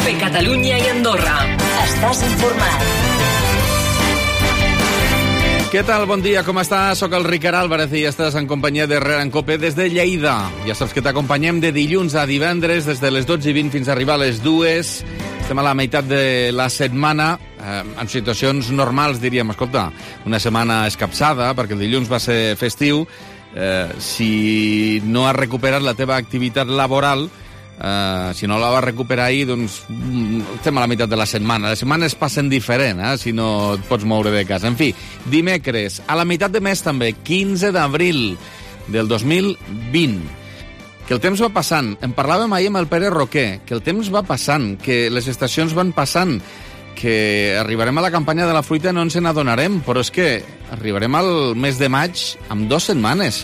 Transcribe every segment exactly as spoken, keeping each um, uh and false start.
COPE Catalunya i Andorra. Estàs informat. Què tal? Bon dia, com estàs? Soc el Ricard Álvarez i estàs en companyia de Herrera en Cope des de Lleida. Ja saps que t'acompanyem de dilluns a divendres, des de les dotze i vint fins a arribar a les dues. Estem a la meitat de la setmana, eh, en situacions normals, diríem. Escolta, una setmana escapçada, perquè el dilluns va ser festiu. Eh, si no has recuperat la teva activitat laboral, Uh, si no la vas recuperar ahir, doncs estem a la meitat de la setmana. Les setmanes passen diferent, eh, si no et pots moure de casa. En fi, dimecres, a la meitat de mes també, quinze d'abril del dos mil vint. Que el temps va passant. En parlàvem ahir amb el Pere Roquer, que el temps va passant, que les estacions van passant, que arribarem a la campanya de la fruita i no ens n'adonarem, però és que arribarem al mes de maig amb dues setmanes.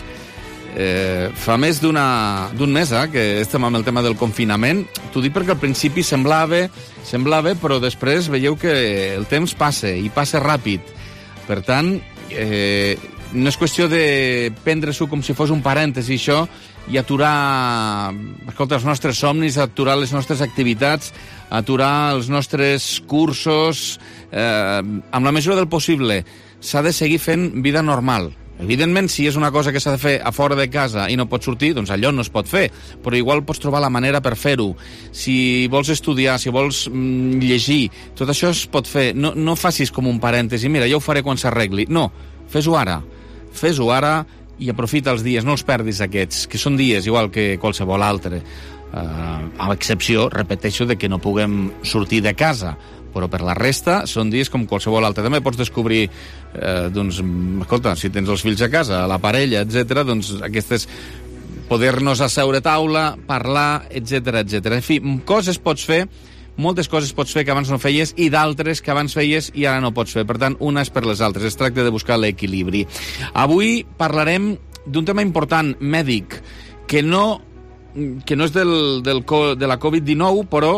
Eh, fa més d'una d'un mes eh, que estem amb el tema del confinament. T'ho dic perquè al principi semblava, semblava, però després veieu que el temps passa, i passa ràpid. Per tant, eh, no és qüestió de prendre-s'ho com si fos un parèntesi, això, i aturar, escolta, els nostres somnis, aturar les nostres activitats, aturar els nostres cursos. Eh, amb la mesura del possible, s'ha de seguir fent vida normal. Evidentment, si és una cosa que s'ha de fer a fora de casa i no pots sortir, doncs allò no es pot fer, però igual pots trobar la manera per fer-ho. Si vols estudiar, si vols mm, llegir, tot això es pot fer. No, no facis com un parèntesi, mira, jo ho faré quan s'arregli. No, fes-ho ara. Fes-ho ara i aprofita els dies, no els perdis aquests, que són dies igual que qualsevol altre. Uh, a l'excepció, repeteixo, de que no puguem sortir de casa, però per la resta són dies com qualsevol altre. També pots descobrir, eh, doncs, escolta, si tens els fills a casa, la parella, etcètera, doncs aquestes, poder-nos asseure a taula, parlar, etcètera, etcètera. En fi, coses pots fer, moltes coses pots fer que abans no feies i d'altres que abans feies i ara no pots fer. Per tant, unes per les altres. Es tracta de buscar l'equilibri. Avui parlarem d'un tema important, mèdic, que no, que no és del, del, de la covid dinou, però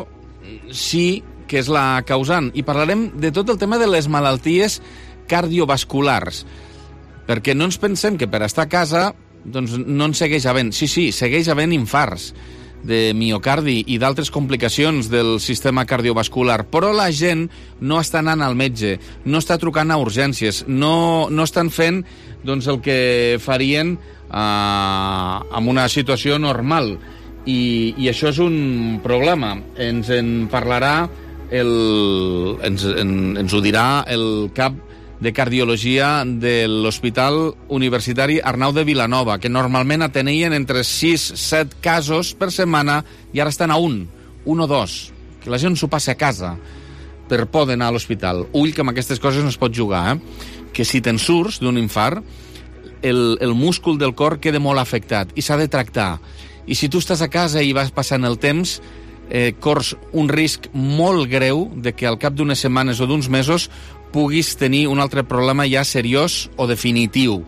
sí que és la causant. I parlarem de tot el tema de les malalties cardiovasculars, perquè no ens pensem que per estar a casa doncs no en segueix havent. Sí, sí, segueix havent infarts de miocardi i d'altres complicacions del sistema cardiovascular, però la gent no està anant al metge, no està trucant a urgències, no, no estan fent doncs, el que farien eh, en una situació normal. I, i això és un problema. Ens en parlarà El, ens, en, ens ho dirà el cap de cardiologia de l'Hospital Universitari Arnau de Vilanova, que normalment atenien entre sis a set casos per setmana i ara estan a un, un o dos, que la gent s'ho passa a casa per por d'anar a l'hospital. Ull, que amb aquestes coses no es pot jugar, eh? Que si te'n surts d'un infart, el, el múscul del cor queda molt afectat i s'ha de tractar. I si tu estàs a casa i vas passant el temps, Eh, corrs un risc molt greu de que al cap d'unes setmanes o d'uns mesos puguis tenir un altre problema ja seriós o definitiu.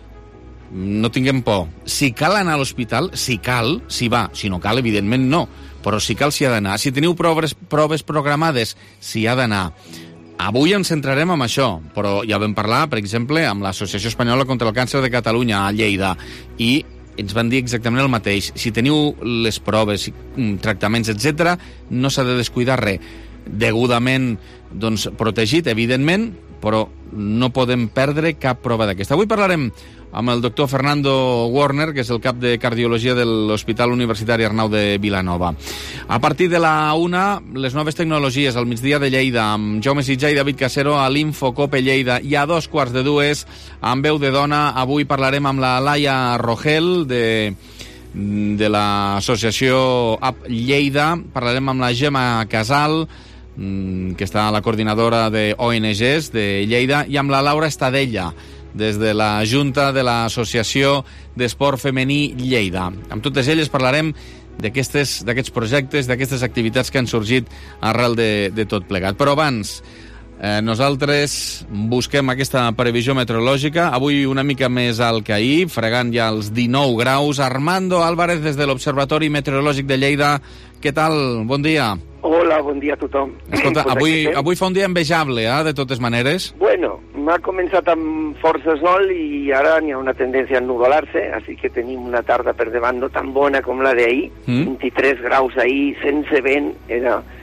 No tinguem por. Si cal anar a l'hospital, si cal, si va. Si no cal, evidentment no. Però si cal, s'hi ha d'anar. Si teniu proves, proves programades, s'hi ha d'anar. Avui ens centrarem en això, però ja vam parlar, per exemple, amb l'Associació Espanyola contra el Càncer de Catalunya a Lleida, i ens van dir exactament el mateix. Si teniu les proves, tractaments, etcètera, no s'ha de descuidar res. Degudament doncs, protegit, evidentment, però no podem perdre cap prova d'aquesta. Avui parlarem amb el doctor Fernando Warner, que és el cap de cardiologia de l'Hospital Universitari Arnau de Vilanova. A partir de la una, les noves tecnologies al migdia de Lleida, amb Jaume Sitjà i David Casero a l'Infocope Lleida. I a dos quarts de dues, amb veu de dona, avui parlarem amb la Laia Rogel, de, de l'associació A P Lleida. Parlarem amb la Gemma Casal, que està a la coordinadora de O N Ges de Lleida, i amb la Laura Estadella, des de la Junta de l'Associació d'Esport Femení Lleida. Amb totes elles parlarem d'aquests projectes, d'aquestes activitats que han sorgit arrel de, de tot plegat. Però abans, eh, nosaltres busquem aquesta previsió meteorològica, avui una mica més alt que ahir, fregant ja els dinou graus. Armando Álvarez, des de l'Observatori Meteorològic de Lleida. Què tal? Bon dia. Hola, bon dia a tothom. Escolta, pues avui, avui fa un dia envejable, eh, de totes maneres. Bueno, m'ha començat amb força sol i ara n'hi ha una tendència a ennuvolar-se, així que tenim una tarda per davant no tan bona com la d'ahir, mm. vint-i-tres graus ahir, sense vent, era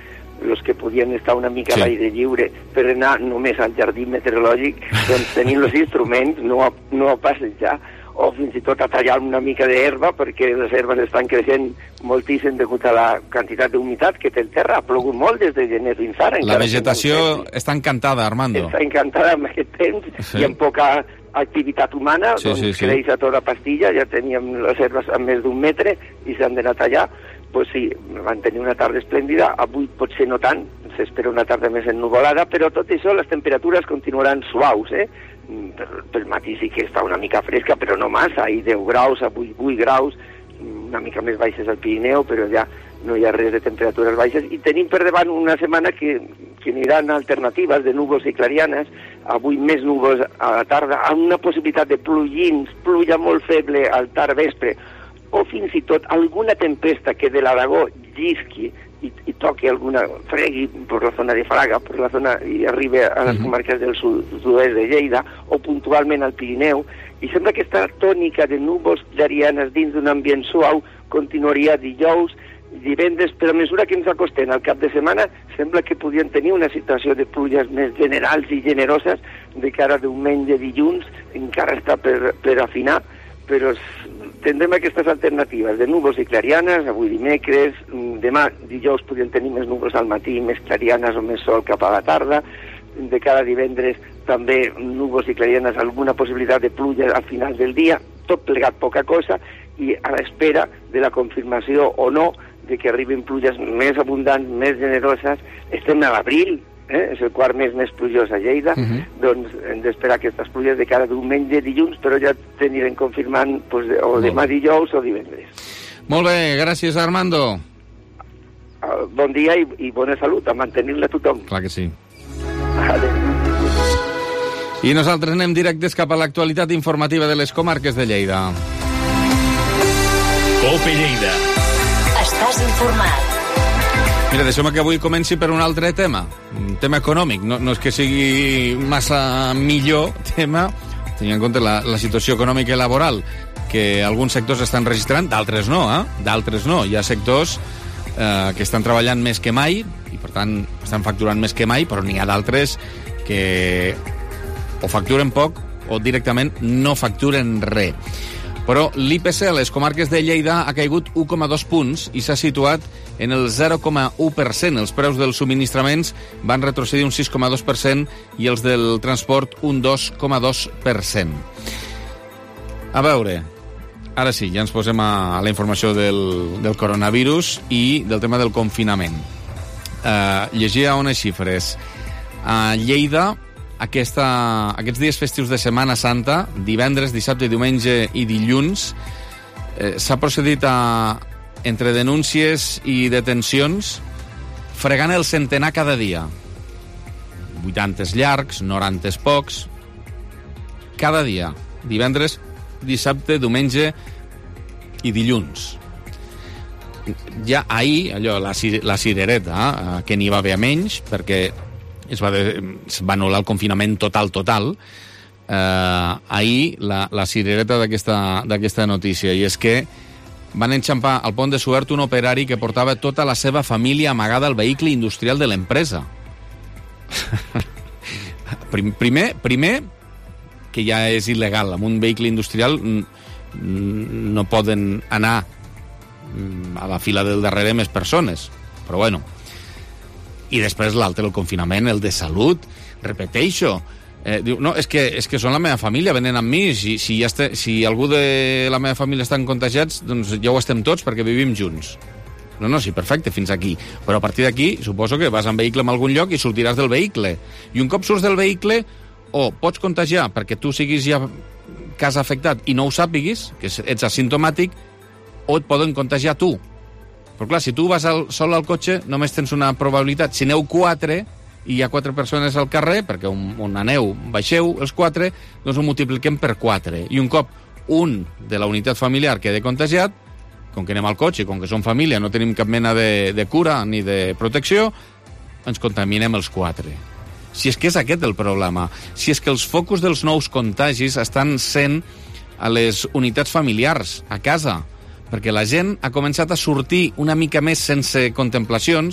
els que podien estar una mica Sí. a l'aire lliure per anar només al jardí meteorològic, doncs tenint els instruments, no a, no a passejar, o fins i tot a tallar una mica d'herba, perquè les herbes estan creixent moltíssim degut a la quantitat d'humitat que té el terra. Ha plogut molt des de gener fins ara. La vegetació està encantada, Armando. Està encantada amb aquest temps Sí. i amb poca activitat humana, Sí, doncs sí, sí. creix a tota pastilla, ja teníem les herbes a més d'un metre i s'han d'anar a tallar. Pues sí, van tenir una tarda esplèndida, avui potser no tant, s'espera una tarda més ennuvolada, però tot això les temperatures continuaran suaus, eh? Per, pel matí sí que està una mica fresca, però no massa, ahir deu graus, avui vuit graus, una mica més baixes al Pirineu, però ja no hi ha res de temperatures baixes, i tenim per davant una setmana que, que aniran alternatives de núvols i clarianes, avui més núvols a la tarda, amb una possibilitat de plugins, pluja molt feble al tard vespre, o fins i tot alguna tempesta que de l'Aragó llisqui i, i toqui alguna, fregui per la zona de Fraga, per la zona i arribi a les comarques del sud-oest de Lleida, o puntualment al Pirineu, i sembla que aquesta tònica de núvols clarianes dins d'un ambient suau continuaria dijous, divendres, però a mesura que ens acostem al cap de setmana, sembla que podien tenir una situació de pluges més generals i generoses de cara a diumenge, dilluns, encara està per, per afinar, però tindrem aquestes alternatives de núvols i clarianes, avui dimecres, demà dijous podríem tenir més núvols al matí, més clarianes o més sol cap a la tarda, de cada divendres també núvols i clarianes, alguna possibilitat de pluja al final del dia, tot plegat poca cosa, i a l'espera de la confirmació o no de que arribin pluges més abundants, més generoses. Estem a l'abril, eh? És el quart mes més plujós a Lleida, uh -huh. doncs hem d'esperar aquestes pluges de cada diumenge, dilluns, però ja t'anirem confirmant pues, o demà dijous o divendres. Molt bé, gràcies, Armando. Uh, bon dia i, i bona salut, a mantenir-la tothom. Clar que sí. Vale. I nosaltres anem directes cap a l'actualitat informativa de les comarques de Lleida. Cope Lleida. Estàs informat. Mira, deixeu-me que avui comenci per un altre tema, un tema econòmic. No, no és que sigui massa millor tema, tenint en compte la, la situació econòmica i laboral que alguns sectors estan registrant, d'altres no, eh? D'altres no. Hi ha sectors eh, que estan treballant més que mai i, per tant, estan facturant més que mai, però n'hi ha d'altres que o facturen poc o directament no facturen res. Però l'I P C a les comarques de Lleida ha caigut u coma dos punts i s'ha situat en el zero coma u per cent. Els preus dels subministraments van retrocedir un sis coma dos per cent i els del transport un dos coma dos per cent. A veure, ara sí, ja ens posem a la informació del, del coronavirus i del tema del confinament. Uh, llegia unes xifres. A Lleida, Aquesta, aquests dies festius de Setmana Santa, divendres, dissabte, diumenge i dilluns, eh, s'ha procedit a, entre denúncies i detencions, fregant el centenar cada dia. vuitanta llargs, noranta pocs, cada dia. Divendres, dissabte, diumenge i dilluns. Ja ahir, allò, la, la cirereta, eh, que n'hi va haver menys, perquè es va, de, es va anul·lar el confinament total, total, eh, ahir la, la cirereta d'aquesta notícia, i és que van enxampar al pont de Suert un operari que portava tota la seva família amagada al vehicle industrial de l'empresa. primer, primer, que ja és il·legal. Amb un vehicle industrial no poden anar a la fila del darrere més persones, però bueno. I després l'altre, el confinament, el de salut, repeteixo. Eh, diu, no, és que, és que són la meva família, venen amb mi, si, si, ja este, si algú de la meva família estan contagiats, doncs ja ho estem tots perquè vivim junts. No, no, sí, perfecte, fins aquí. Però a partir d'aquí, suposo que vas en vehicle en algun lloc i sortiràs del vehicle. I un cop surts del vehicle, o pots contagiar perquè tu siguis ja cas afectat i no ho sàpiguis, que ets asimptomàtic, o et poden contagiar tu. Però clar, si tu vas al, sol al cotxe, només tens una probabilitat. Si aneu quatre i hi ha quatre persones al carrer, perquè on, on aneu, baixeu els quatre, doncs ho multipliquem per quatre. I un cop un de la unitat familiar queda contagiat, com que anem al cotxe, com que som família, no tenim cap mena de, de cura ni de protecció, ens contaminem els quatre. Si és que és aquest el problema. Si és que els focus dels nous contagis estan sent a les unitats familiars, a casa, perquè la gent ha començat a sortir una mica més sense contemplacions,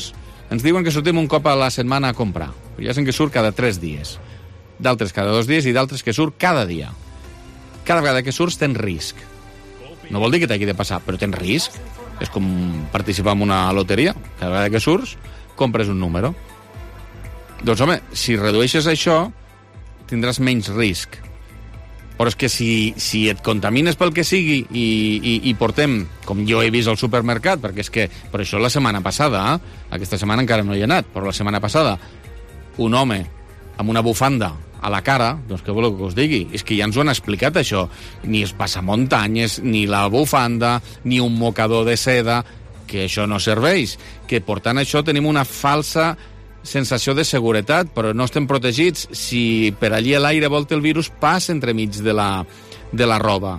Ens diuen que sortim un cop a la setmana a comprar. Hi ha gent que surt cada tres dies, d'altres cada dos dies i d'altres que surt cada dia. Cada vegada que surts tens risc. No vol dir que t'hagi de passar, però tens risc. És com participar en una loteria. Cada vegada que surts, compres un número. Doncs, home, si redueixes això, tindràs menys risc. Però és que si, si et contamines pel que sigui i, i, i portem, com jo he vist al supermercat, perquè és que, per això la setmana passada, eh? Aquesta setmana encara no hi he anat, però la setmana passada, un home amb una bufanda a la cara, doncs què voleu que us digui? És que ja ens ho han explicat, això. Ni els passamuntanyes, ni la bufanda, ni un mocador de seda, que això no serveix. Que portant això tenim una falsa sensació de seguretat, però no estem protegits. Si per allí a l'aire volta el virus, passa entremig de la, de la roba.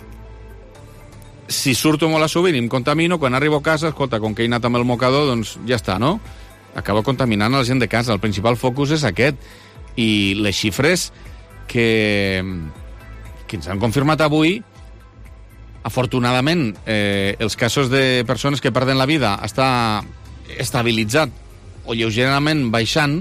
Si surto molt a sovint i em contamino, quan arribo a casa, escolta, com que he anat amb el mocador, doncs ja està, no? Acabo contaminant a la gent de casa. El principal focus és aquest. I les xifres que, que ens han confirmat avui, afortunadament, eh, els casos de persones que perden la vida està estabilitzat o lleugerament baixant,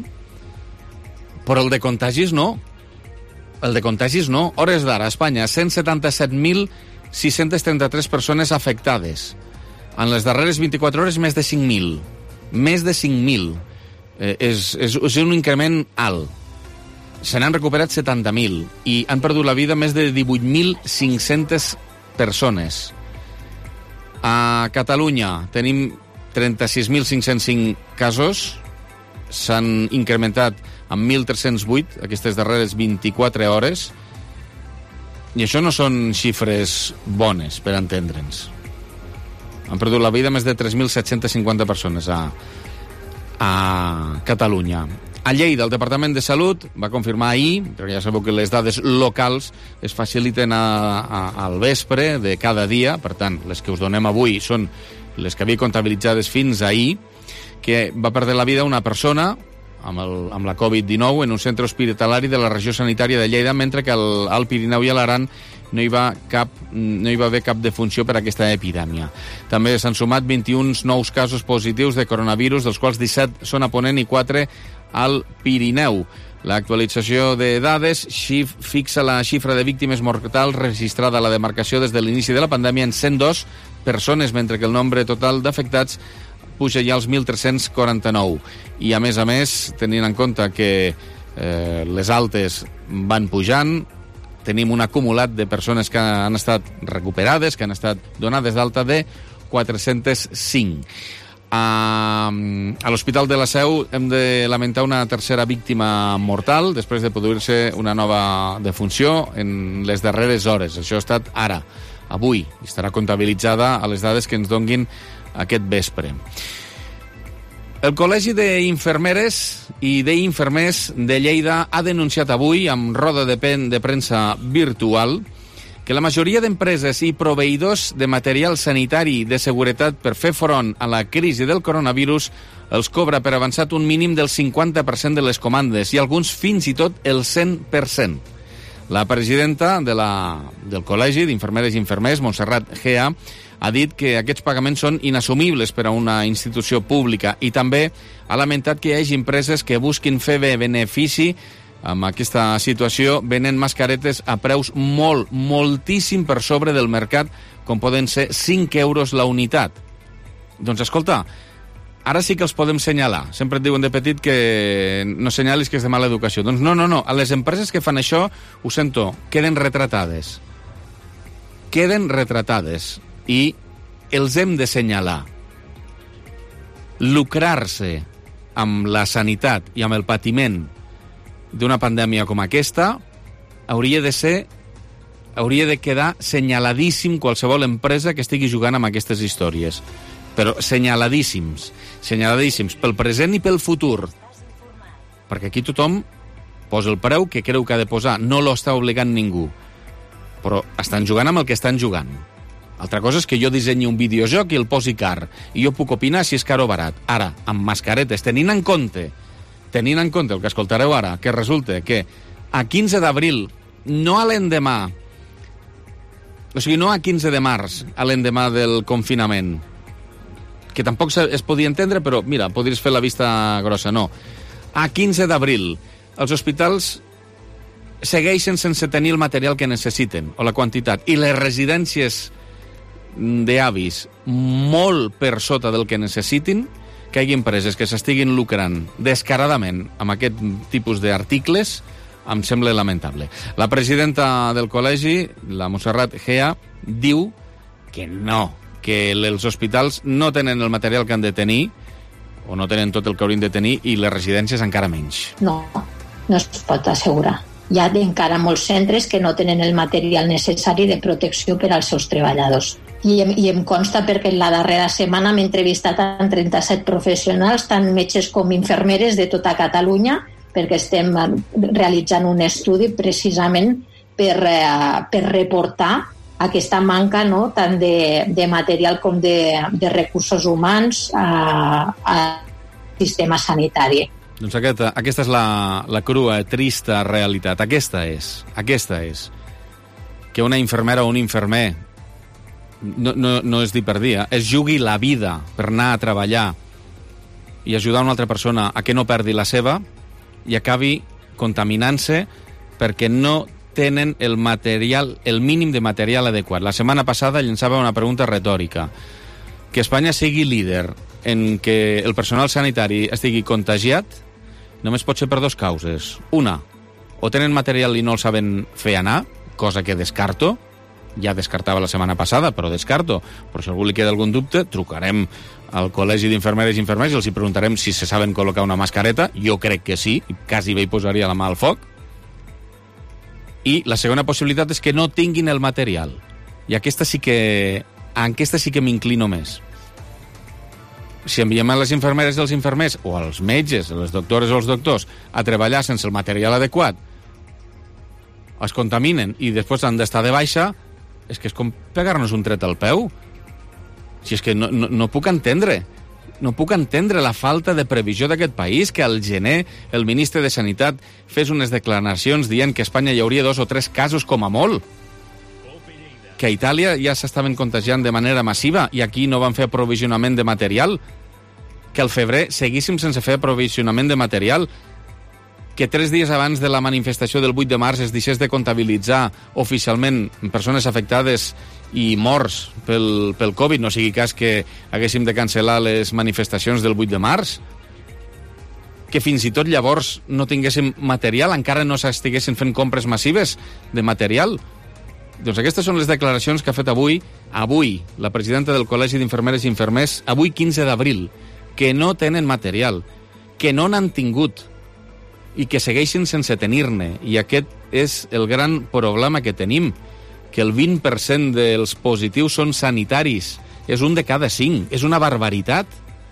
però el de contagis no. El de contagis no. Hores d'ara, a Espanya, cent setanta-set mil sis-cents trenta-tres persones afectades. En les darreres vint-i-quatre hores, més de cinc mil. Més de cinc mil. Eh, és, és, és un increment alt. Se n'han recuperat setanta mil i han perdut la vida més de divuit mil cinc-centes persones. A Catalunya tenim trenta-sis mil cinc-cents cinc casos, s'han incrementat en mil tres-cents vuit aquestes darreres vint-i-quatre hores, i això no són xifres bones, per entendre'ns. Han perdut la vida més de tres mil set-cents cinquanta persones a, a Catalunya. A Lleida, el Departament de Salut va confirmar ahir, perquè ja sabeu que les dades locals es faciliten a, a, al vespre de cada dia, per tant, les que us donem avui són les que havia comptabilitzades fins ahir, que va perdre la vida una persona amb, el, amb la covid dinou en un centre hospitalari de la regió sanitària de Lleida, mentre que al, al Pirineu i a l'Aran no hi va cap, no hi va haver cap defunció per aquesta epidèmia. També s'han sumat vint-i-un nous casos positius de coronavirus, dels quals disset són a Ponent i quatre al Pirineu. L'actualització de dades xif, fixa la xifra de víctimes mortals registrada a la demarcació des de l'inici de la pandèmia en cent dos persones, mentre que el nombre total d'afectats puja ja als mil tres-cents quaranta-nou. I, a més a més, tenint en compte que eh, les altes van pujant, tenim un acumulat de persones que han estat recuperades, que han estat donades d'alta, de quatre-cents cinc. A, a l'Hospital de la Seu hem de lamentar una tercera víctima mortal després de produir-se una nova defunció en les darreres hores. Això ha estat ara, avui. Estarà comptabilitzada a les dades que ens donguin aquest vespre. El Col·legi d'Infermeres i d'Infermers de Lleida ha denunciat avui, amb roda de, pen, de premsa virtual, que la majoria d'empreses i proveïdors de material sanitari de seguretat per fer front a la crisi del coronavirus els cobra per avançat un mínim del cinquanta per cent de les comandes i alguns fins i tot el cent per cent. La presidenta de la, del Col·legi d'Infermeres i Infermers, Montserrat Gea, ha dit que aquests pagaments són inassumibles per a una institució pública i també ha lamentat que hi hagi empreses que busquin fer bé benefici amb aquesta situació, venen mascaretes a preus molt, moltíssim per sobre del mercat, com poden ser cinc euros la unitat. Doncs escolta, ara sí que els podem senyalar. Sempre et diuen de petit que no senyalis que és de mala educació. Doncs no, no, no. A les empreses que fan això, ho sento, queden retratades. Queden retratades. I els hem de senyalar. Lucrar-se amb la sanitat i amb el patiment d'una pandèmia com aquesta hauria de ser, hauria de quedar senyaladíssim qualsevol empresa que estigui jugant amb aquestes històries. Però senyaladíssims, senyaladíssims pel present i pel futur. Perquè aquí tothom posa el preu que creu que ha de posar, no lo està obligant ningú. Però estan jugant amb el que estan jugant. Altra cosa és que jo dissenyi un videojoc i el posi car, i jo puc opinar si és car o barat. Ara, amb mascaretes, tenint en compte tenint en compte el que escoltareu ara, que resulta que a quinze d'abril, no a l'endemà, o sigui, no a quinze de març, a l'endemà del confinament, que tampoc es podia entendre, però mira, podries fer la vista grossa. No. A quinze d'abril, els hospitals segueixen sense tenir el material que necessiten, o la quantitat, i les residències d'avis molt per sota del que necessitin, que hi hagi empreses que s'estiguin lucrant descaradament amb aquest tipus d'articles, em sembla lamentable. La presidenta del col·legi, la Montserrat Gea, diu que no, que els hospitals no tenen el material que han de tenir, o no tenen tot el que haurien de tenir, i les residències encara menys. No, no es pot assegurar. Hi ha encara molts centres que no tenen el material necessari de protecció per als seus treballadors. I em, i em consta perquè la darrera setmana m'he entrevistat amb trenta-set professionals, tant metges com infermeres de tota Catalunya, perquè estem realitzant un estudi precisament per, eh, per reportar aquesta manca, no, tant de, de material com de, de recursos humans al sistema sanitari. Doncs aquesta, aquesta és la, la crua, trista realitat. Aquesta és, aquesta és. Que una infermera o un infermer, no, no, no és dir per dia, es jugui la vida per anar a treballar i ajudar una altra persona a que no perdi la seva i acabi contaminant-se perquè no tenen el material, el mínim de material adequat. La setmana passada llançava una pregunta retòrica. Que Espanya sigui líder en que el personal sanitari estigui contagiat només pot ser per dues causes. Una, o tenen material i no el saben fer anar, cosa que descarto, ja descartava la setmana passada, però descarto. Però si algú li queda algun dubte, trucarem al Col·legi d'Infermeres i Infermers i els hi preguntarem si se saben col·locar una mascareta. Jo crec que sí, quasi bé hi posaria la mà al foc. I la segona possibilitat és que no tinguin el material. I aquesta sí que, en aquesta sí que m'inclino més. Si enviem a les infermeres i els infermers, o als metges, a les doctores o els doctors, a treballar sense el material adequat, es contaminen i després han d'estar de baixa, és que és com pegar-nos un tret al peu. Si és que no, no, no puc entendre. No puc entendre la falta de previsió d'aquest país, que al gener el ministre de Sanitat fes unes declaracions dient que a Espanya hi hauria dos o tres casos com a molt. Que a Itàlia ja s'estaven contagiant de manera massiva i aquí no van fer aprovisionament de material. Que al febrer seguíssim sense fer aprovisionament de material. Que tres dies abans de la manifestació del vuit de març es deixés de comptabilitzar oficialment persones afectades i morts pel, pel Covid, no sigui cas que haguéssim de cancel·lar les manifestacions del vuit de març, que fins i tot llavors no tinguéssim material, encara no s'estiguessin fent compres massives de material. Doncs aquestes són les declaracions que ha fet avui, avui, la presidenta del Col·legi d'Infermeres i Infermers, avui quinze d'abril, que no tenen material, que no n'han tingut i que segueixen sense tenir-ne. I aquest és el gran problema que tenim, que el vint per cent dels positius són sanitaris. És un de cada cinc. És una barbaritat.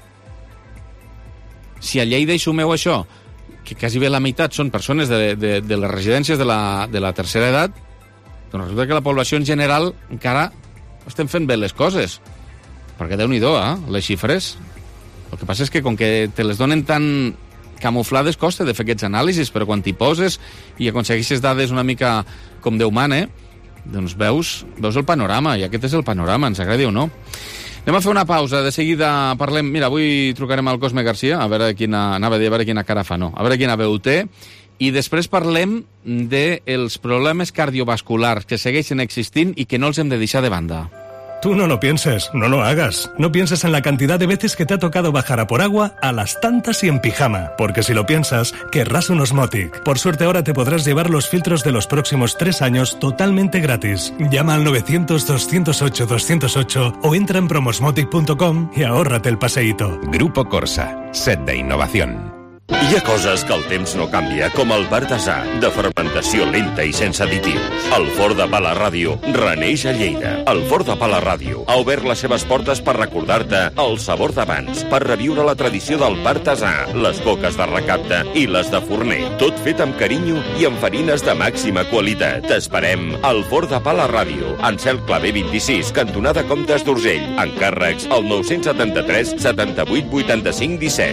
Si a Lleida hi sumeu això, que quasi bé la meitat són persones de, de, de les residències de la, de la tercera edat, doncs resulta que la població en general encara estem fent bé les coses. Perquè Déu-n'hi-do, eh, les xifres. El que passa és que com que te les donen tan camuflades costa de fer aquests anàlisis, però quan t'hi poses i aconsegueixes dades una mica com Déu mana, doncs veus, veus el panorama, i aquest és el panorama, ens agradi o no. Anem a fer una pausa, de seguida parlem... Mira, avui trucarem al Cosme Garcia, a veure quina, anava a dir, a veure quina cara fa, no, a veure quina veu té, i després parlem dels problemes cardiovasculars que segueixen existint i que no els hem de deixar de banda. Tú no lo pienses, no lo hagas. No pienses en la cantidad de veces que te ha tocado bajar a por agua a las tantas y en pijama. Porque si lo piensas, querrás un Osmotic. Por suerte ahora te podrás llevar los filtros de los próximos tres años totalmente gratis. Llama al novecientos, doscientos ocho, doscientos ocho o entra en promosmotic punto com y ahórrate el paseíto. Grupo Corsa, set de innovación. Hi ha coses que el temps no canvia, com el Bartasà, de fermentació lenta i sense additius. El Forn de Pa La Ràdio reneix a Lleida. El Forn de Pa La Ràdio ha obert les seves portes per recordar-te el sabor d'abans, per reviure la tradició del Bartasà, les coques de recapte i les de forner. Tot fet amb carinyo i amb farines de màxima qualitat. T'esperem al Forn de Pa La Ràdio, en Cel Clavé vint-i-sis, cantonada Comtes d'Urgell. Encàrrecs al nou setanta tres, setanta-vuit, vuitanta-cinc, disset.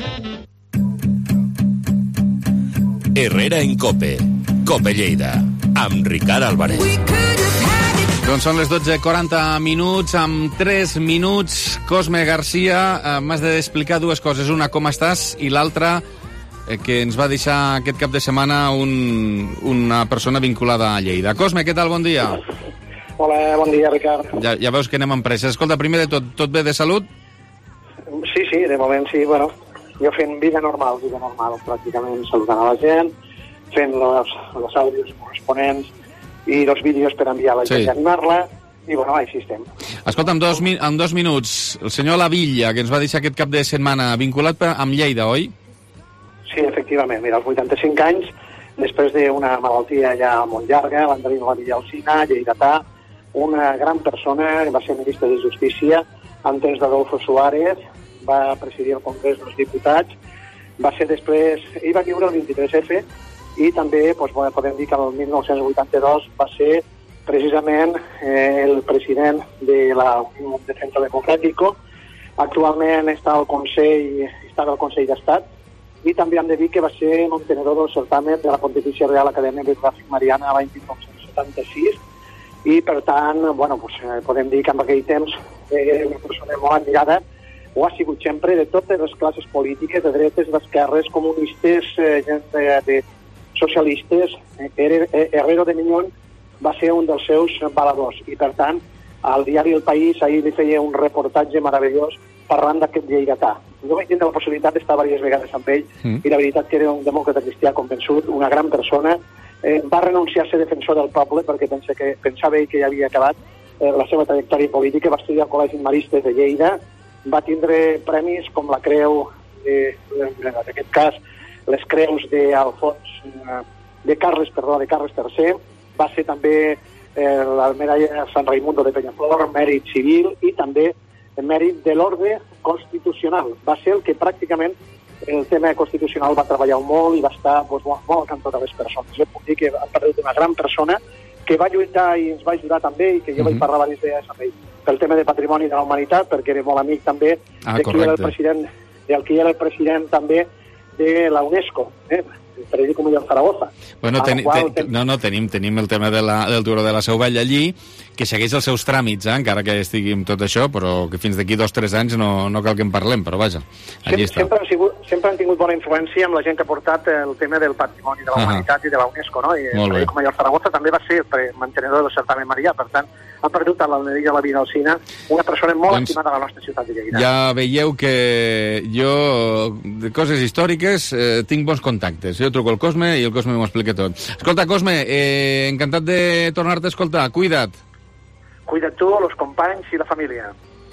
Herrera en Cope. Cope Lleida. Amb Ricard Álvarez. Doncs són les dotze i quaranta minuts, amb tres minuts. Cosme Garcia, eh, m'has d'explicar dues coses. Una, com estàs, i l'altra, eh, que ens va deixar aquest cap de setmana un, una persona vinculada a Lleida. Cosme, què tal? Bon dia. Hola, bon dia, Ricard. Ja, ja veus que anem amb pressa. Escolta, primer de tot, tot bé de salut? Sí, sí, de moment sí, bueno, jo fent vida normal, vida normal, pràcticament saludant a la gent, fent los, los àudios corresponents i els vídeos per enviar a la gent sí. i animar-la, i bueno, així estem. Escolta, en dos, en dos minuts, el senyor Lavilla, que ens va deixar aquest cap de setmana, vinculat amb Lleida, oi? Sí, efectivament, mira, als vuitanta-cinc anys, després d'una malaltia ja molt llarga, l'Andrino Lavilla Alsina, lleidatà, una gran persona, va ser ministre de Justícia, en temps d'Adolfo Suárez, va presidir el Congrés dels Diputats, va ser després, ell va viure el vint-i-tres efe, i també doncs, podem dir que el mil nou-cents vuitanta-dos va ser precisament eh, el president de la Unió de Centro Democrático. Actualment està al Consell, està al Consell d'Estat, i també hem de dir que va ser mantenedor del certamen de la Pontifícia Real Acadèmia Bibliogràfica Mariana l'any dinou setanta-sis, i per tant, bueno, pues, podem dir que en aquell temps era una persona molt admirada, ho ha sigut sempre, de totes les classes polítiques, de dretes, d'esquerres, comunistes, eh, gent de, de socialistes. eh, Herrero de Miñón va ser un dels seus baladors, i per tant, al diari El País ahir li feia un reportatge meravellós parlant d'aquest lleidatà. Jo vaig tindre la possibilitat d'estar diverses vegades amb ell, mm. i la veritat que era un demòcrata cristià convençut, una gran persona. Eh, va renunciar a ser defensor del poble perquè pensa que, pensava ell que ja havia acabat eh, la seva trajectòria política. Va estudiar al Col·legi Maristes de Lleida, va tindre premis com la Creu, eh, en aquest cas, les creus d'Alfons, de Carles, perdó, de Carles tercer, va ser també eh, la medalla San Raimundo de Peñaflor, mèrit civil, i també el mèrit de l'ordre constitucional. Va ser el que pràcticament el tema constitucional va treballar molt i va estar doncs, molt, molt al cantó de les persones. Jo puc dir que hem perdut una gran persona que va lluitar i ens va ajudar també, i que jo mm-hmm. vaig parlar diverses vegades amb ell pel tema de patrimoni de la humanitat, perquè era molt amic també ah, de qui era el president, del qui era el president també de la UNESCO, eh? per dir com el Zaragoza. Bueno, ten, ten, ten... No, no, tenim, tenim el tema de la, del Turó de la Seu Vell allí, que segueix els seus tràmits, eh? encara que estigui amb tot això, però que fins d'aquí dos o tres anys no, no cal que en parlem, però vaja, allí sempre, està. Sempre han, sigut, sempre han tingut bona influència amb la gent que ha portat el tema del patrimoni de la uh-huh. humanitat i de la UNESCO, no? I per dir com el Zaragoza també va ser mantenedor del certamen Marià, per tant, ha perdut a l'Almeria la vida Alsina, una persona molt doncs, estimada a la nostra ciutat de Lleida. Ja veieu que jo, de coses històriques, eh, tinc bons contactes. Jo truco al Cosme i el Cosme m'ho explica tot. Escolta, Cosme, eh, encantat de tornar-te a escoltar. Cuida't. Cuida't tu, els companys i la família.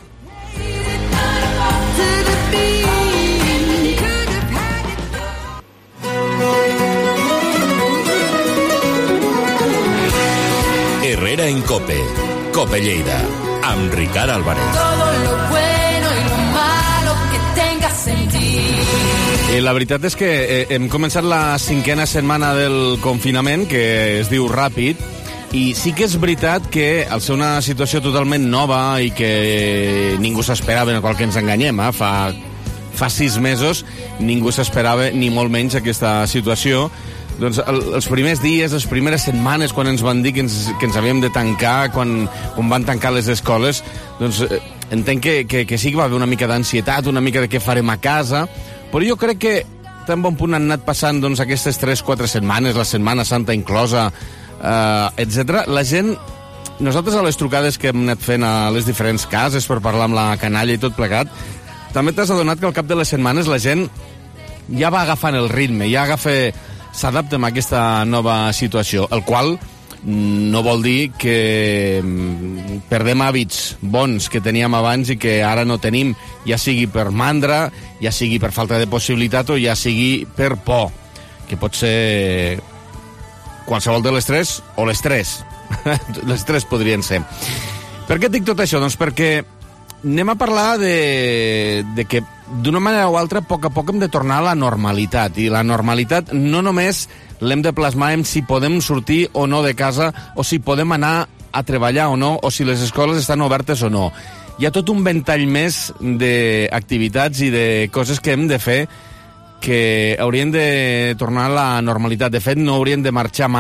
Herrera en Cope. Cope Lleida, amb Ricard Álvarez. Todo lo bueno y lo malo que tenga sentir. I la veritat és que eh, hem començat la cinquena setmana del confinament, que es diu ràpid, i sí que és veritat que al ser una situació totalment nova i que ningú s'esperava, en qual que ens enganyem, eh? fa, fa sis mesos ningú s'esperava ni molt menys aquesta situació. Doncs el, els primers dies, les primeres setmanes, quan ens van dir que ens, que ens havíem de tancar, quan, quan van tancar les escoles, doncs eh, entenc que, que, que sí que va haver una mica d'ansietat, una mica de què farem a casa, però jo crec que tan bon punt han anat passant doncs, aquestes tres quatre setmanes, la Setmana Santa inclosa, eh, etcètera. La gent, nosaltres a les trucades que hem anat fent a les diferents cases per parlar amb la canalla i tot plegat, també t'has adonat que al cap de les setmanes la gent ja va agafant el ritme, ja agafa... s'adapta a aquesta nova situació, el qual no vol dir que perdem hàbits bons que teníem abans i que ara no tenim, ja sigui per mandra, ja sigui per falta de possibilitat o ja sigui per por, que pot ser qualsevol de les tres o les tres. Les tres podrien ser. Per què dic tot això? Doncs perquè anem a parlar de, de que d'una manera o altra, a poc a poc hem de tornar a la normalitat. I la normalitat no només l'hem de plasmar en si podem sortir o no de casa, o si podem anar a treballar o no, o si les escoles estan obertes o no. Hi ha tot un ventall més d'activitats i de coses que hem de fer que haurien de tornar a la normalitat. De fet, no haurien de marxar mai.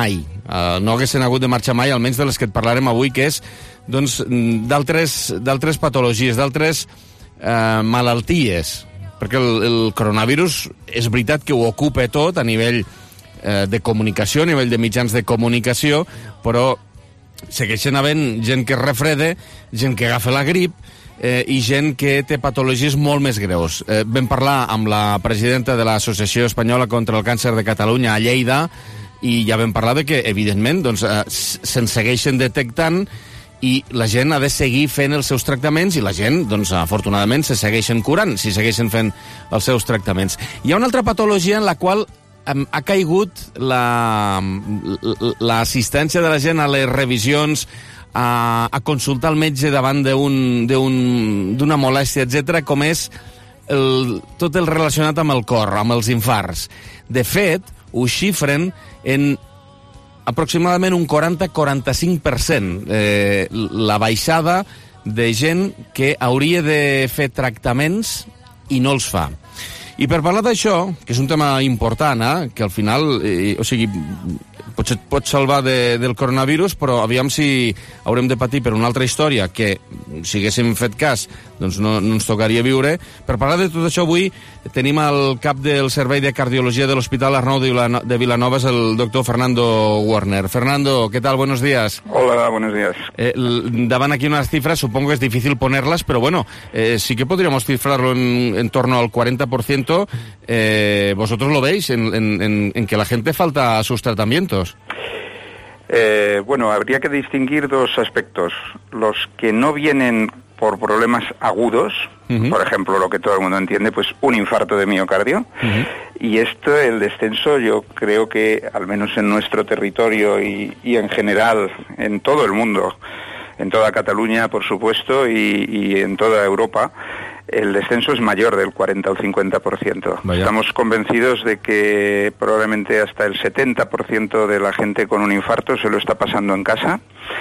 uh, no haguessin hagut de marxar mai, almenys de les que et parlarem avui, que és doncs, d'altres d'altres patologies, d'altres uh, malalties, perquè el, el coronavirus és veritat que ho ocupa tot a nivell uh, de comunicació, a nivell de mitjans de comunicació, però segueixen havent gent que es refreda, gent que agafa la grip, Eh, i gent que té patologies molt més greus. Eh, vam parlar amb la presidenta de l'Associació Espanyola contra el Càncer de Catalunya a Lleida i ja vam parlar de que, evidentment, doncs, eh, se'n segueixen detectant i la gent ha de seguir fent els seus tractaments i la gent, doncs, afortunadament, se segueixen curant si segueixen fent els seus tractaments. Hi ha una altra patologia en la qual eh, ha caigut l'assistència la, la de la gent a les revisions, A, a consultar el metge davant d'una molèstia, etcètera, com és el, tot el relacionat amb el cor, amb els infarts. De fet, ho xifren en aproximadament un quaranta a quaranta-cinc per cent eh, la baixada de gent que hauria de fer tractaments i no els fa. I per parlar d'això, que és un tema important, eh, que al final, eh, o sigui, potser et pot salvar de, del coronavirus, però aviam si haurem de patir per una altra història que, si haguéssim fet cas, doncs no, no ens tocaria viure. Per parlar de tot això avui tenim el cap del Servei de Cardiologia de l'Hospital Arnau de Vilanova, és el doctor Fernando Warner. Fernando, ¿qué tal? Buenos días. Hola, buenos días. Eh, daban aquí unas cifras, supongo que es difícil ponerlas, pero bueno, eh, sí que podríamos cifrarlo en, en torno al cuarenta por ciento. Eh, ¿Vosotros lo veis en, en, en que la gente falta a sus tratamientos? Eh, bueno, habría que distinguir dos aspectos. Los que no vienen por problemas agudos, uh-huh. por ejemplo, lo que todo el mundo entiende, pues un infarto de miocardio, uh-huh. y esto, el descenso, yo creo que, al menos en nuestro territorio y, y en general, en todo el mundo, en toda Cataluña, por supuesto, y, y en toda Europa, el descenso es mayor del cuarenta o cincuenta por ciento. Vaya. Estamos convencidos de que probablemente hasta el setenta por ciento de la gente con un infarto se lo está pasando en casa,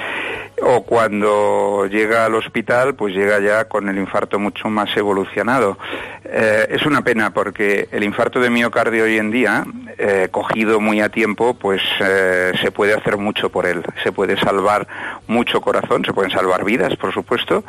o cuando llega al hospital, pues llega ya con el infarto mucho más evolucionado. Eh, es una pena porque el infarto de miocardio hoy en día, eh, cogido muy a tiempo, pues eh, se puede hacer mucho por él. Se puede salvar mucho corazón, se pueden salvar vidas, por supuesto,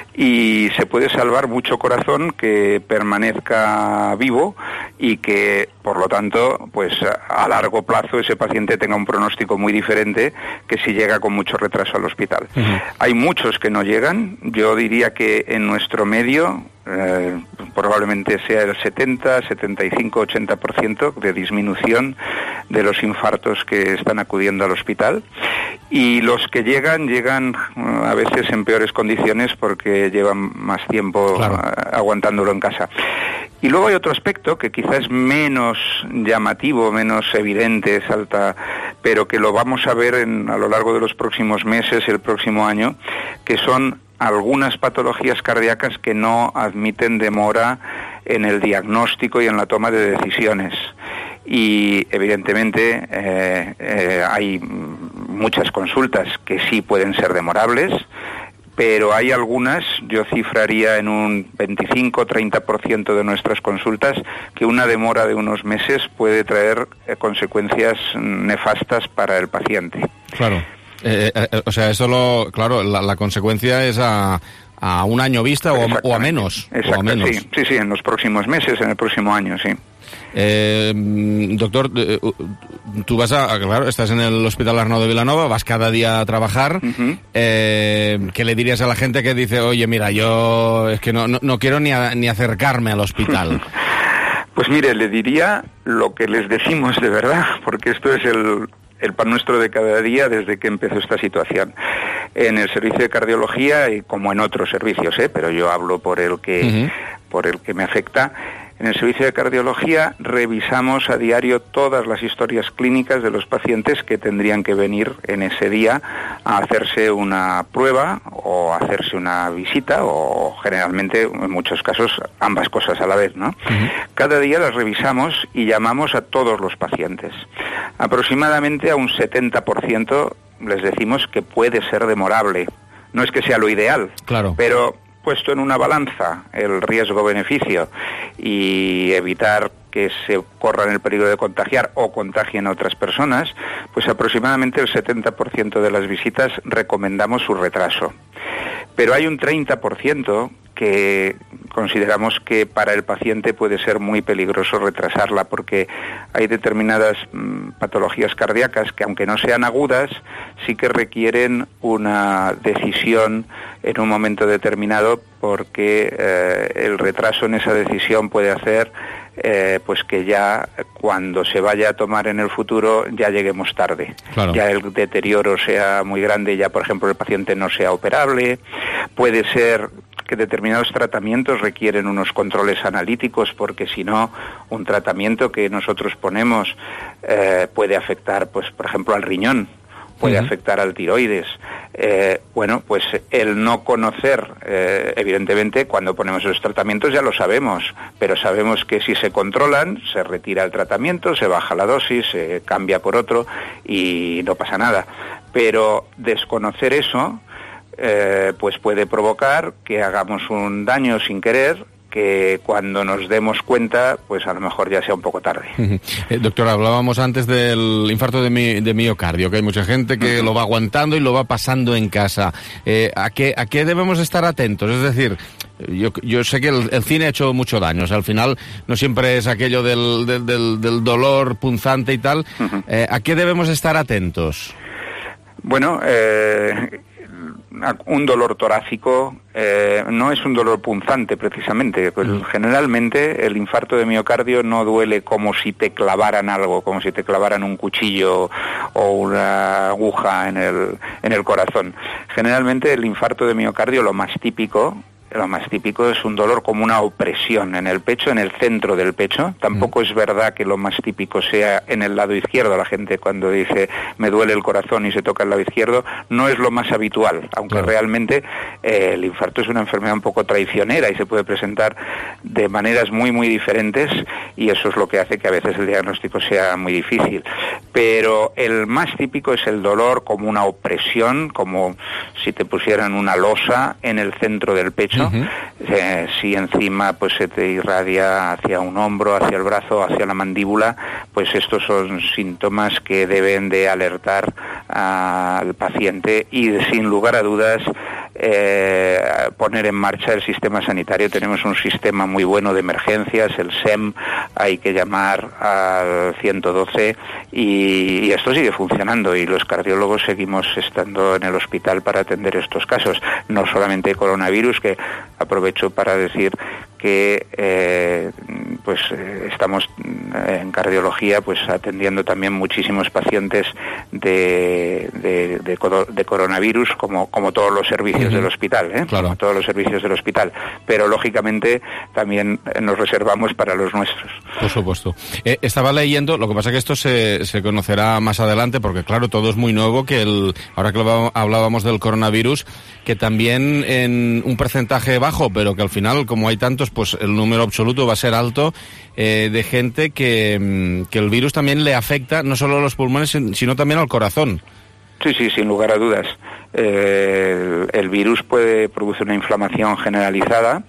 y se puede salvar mucho corazón que permanezca vivo y que, por lo tanto, pues a largo plazo ese paciente tenga un pronóstico muy diferente que si llega con mucho retraso al hospital. Uh-huh. Hay muchos que no llegan. Yo diría que en nuestro medio eh, probablemente sea el setenta, setenta y cinco, ochenta por ciento de disminución de los infartos que están acudiendo al hospital, y los que llegan, llegan uh, a veces en peores condiciones porque llevan más tiempo claro. uh, aguantándolo en casa. Y luego hay otro aspecto que quizás es menos llamativo, menos evidente, salta, pero que lo vamos a ver en, a lo largo de los próximos meses, el próximo año, que son algunas patologías cardíacas que no admiten demora en el diagnóstico y en la toma de decisiones. Y evidentemente eh, eh, hay muchas consultas que sí pueden ser demorables, pero hay algunas, yo cifraría en un veinticinco a treinta por ciento de nuestras consultas, que una demora de unos meses puede traer eh, consecuencias nefastas para el paciente. Claro. Eh, eh, o sea, eso lo, claro, la, la consecuencia es a, a un año vista o, o a menos. Exacto, o a menos. Sí, sí, sí, en los próximos meses, en el próximo año, sí. Eh, doctor, eh, tú vas a, claro, estás en el Hospital Arnau de Vilanova, vas cada día a trabajar. Uh-huh. eh, ¿Qué le dirías a la gente que dice, oye, mira, yo es que no, no, no quiero ni, a, ni acercarme al hospital? Pues mire, le diría lo que les decimos de verdad, porque esto es el... el pan nuestro de cada día desde que empezó esta situación. En el servicio de cardiología, y como en otros servicios, ¿eh? pero yo hablo por el que, uh-huh. por el que me afecta, en el servicio de cardiología revisamos a diario todas las historias clínicas de los pacientes que tendrían que venir en ese día a hacerse una prueba o hacerse una visita, o generalmente, en muchos casos, ambas cosas a la vez, ¿no? Uh-huh. Cada día las revisamos y llamamos a todos los pacientes. Aproximadamente a un setenta por ciento les decimos que puede ser demorable. No es que sea lo ideal, claro. pero puesto en una balanza el riesgo-beneficio y evitar que se corran el peligro de contagiar o contagien a otras personas, pues aproximadamente el setenta por ciento de las visitas recomendamos su retraso. Pero hay un treinta por ciento que consideramos que para el paciente puede ser muy peligroso retrasarla, porque hay determinadas mmm, patologías cardíacas que, aunque no sean agudas, sí que requieren una decisión en un momento determinado, porque eh, el retraso en esa decisión puede hacer eh, pues que ya cuando se vaya a tomar en el futuro ya lleguemos tarde. Claro. Ya el deterioro sea muy grande, ya por ejemplo el paciente no sea operable. Puede ser que determinados tratamientos requieren unos controles analíticos, porque si no, un tratamiento que nosotros ponemos eh, puede afectar, pues por ejemplo, al riñón, puede uh-huh. afectar al tiroides. Eh, bueno, pues el no conocer, eh, evidentemente, cuando ponemos esos tratamientos ya lo sabemos, pero sabemos que si se controlan, se retira el tratamiento, se baja la dosis, se cambia por otro y no pasa nada. Pero desconocer eso, eh, pues puede provocar que hagamos un daño sin querer, que cuando nos demos cuenta, pues a lo mejor ya sea un poco tarde. Uh-huh. Eh, doctor, hablábamos antes del infarto de, mi, de miocardio, que hay mucha gente que uh-huh. lo va aguantando y lo va pasando en casa. Eh, ¿a qué, ¿A qué debemos estar atentos? Es decir, yo, yo sé que el, el cine ha hecho mucho daño. O sea, al final no siempre es aquello del, del, del, del dolor punzante y tal. Uh-huh. Eh, ¿A qué debemos estar atentos? Bueno, eh... un dolor torácico eh, no es un dolor punzante precisamente, pues mm. generalmente el infarto de miocardio no duele como si te clavaran algo, como si te clavaran un cuchillo o una aguja en el, en el corazón. Generalmente el infarto de miocardio, lo más típico Lo más típico es un dolor como una opresión en el pecho, en el centro del pecho. Tampoco mm. es verdad que lo más típico sea en el lado izquierdo. La gente cuando dice me duele el corazón y se toca el lado izquierdo, no es lo más habitual, aunque claro. realmente eh, el infarto es una enfermedad un poco traicionera y se puede presentar de maneras muy muy diferentes, y eso es lo que hace que a veces el diagnóstico sea muy difícil. Pero el más típico es el dolor como una opresión, como si te pusieran una losa en el centro del pecho. Uh-huh. Eh, si encima pues se te irradia hacia un hombro, hacia el brazo, hacia la mandíbula, pues estos son síntomas que deben de alertar al paciente y sin lugar a dudas eh, poner en marcha el sistema sanitario. Tenemos un sistema muy bueno de emergencias, el S E M, hay que llamar al ciento doce y, y esto sigue funcionando, y los cardiólogos seguimos estando en el hospital para atender estos casos, no solamente coronavirus, que aprovecho para decir que eh, pues eh, estamos en cardiología pues atendiendo también muchísimos pacientes de, de, de, de coronavirus, como, como todos los servicios uh-huh. del hospital, ¿eh? Claro. Como todos los servicios del hospital, pero lógicamente también nos reservamos para los nuestros. Por supuesto. Eh, estaba leyendo, lo que pasa que esto se, se conocerá más adelante, porque claro, todo es muy nuevo, que el, ahora que hablábamos del coronavirus, que también en un porcentaje bajo, pero que al final, como hay tantos, pues el número absoluto va a ser alto, eh, de gente que, que el virus también le afecta no solo a los pulmones, sino también al corazón. Sí, sí, sin lugar a dudas. Eh, el, el virus puede producir una inflamación generalizada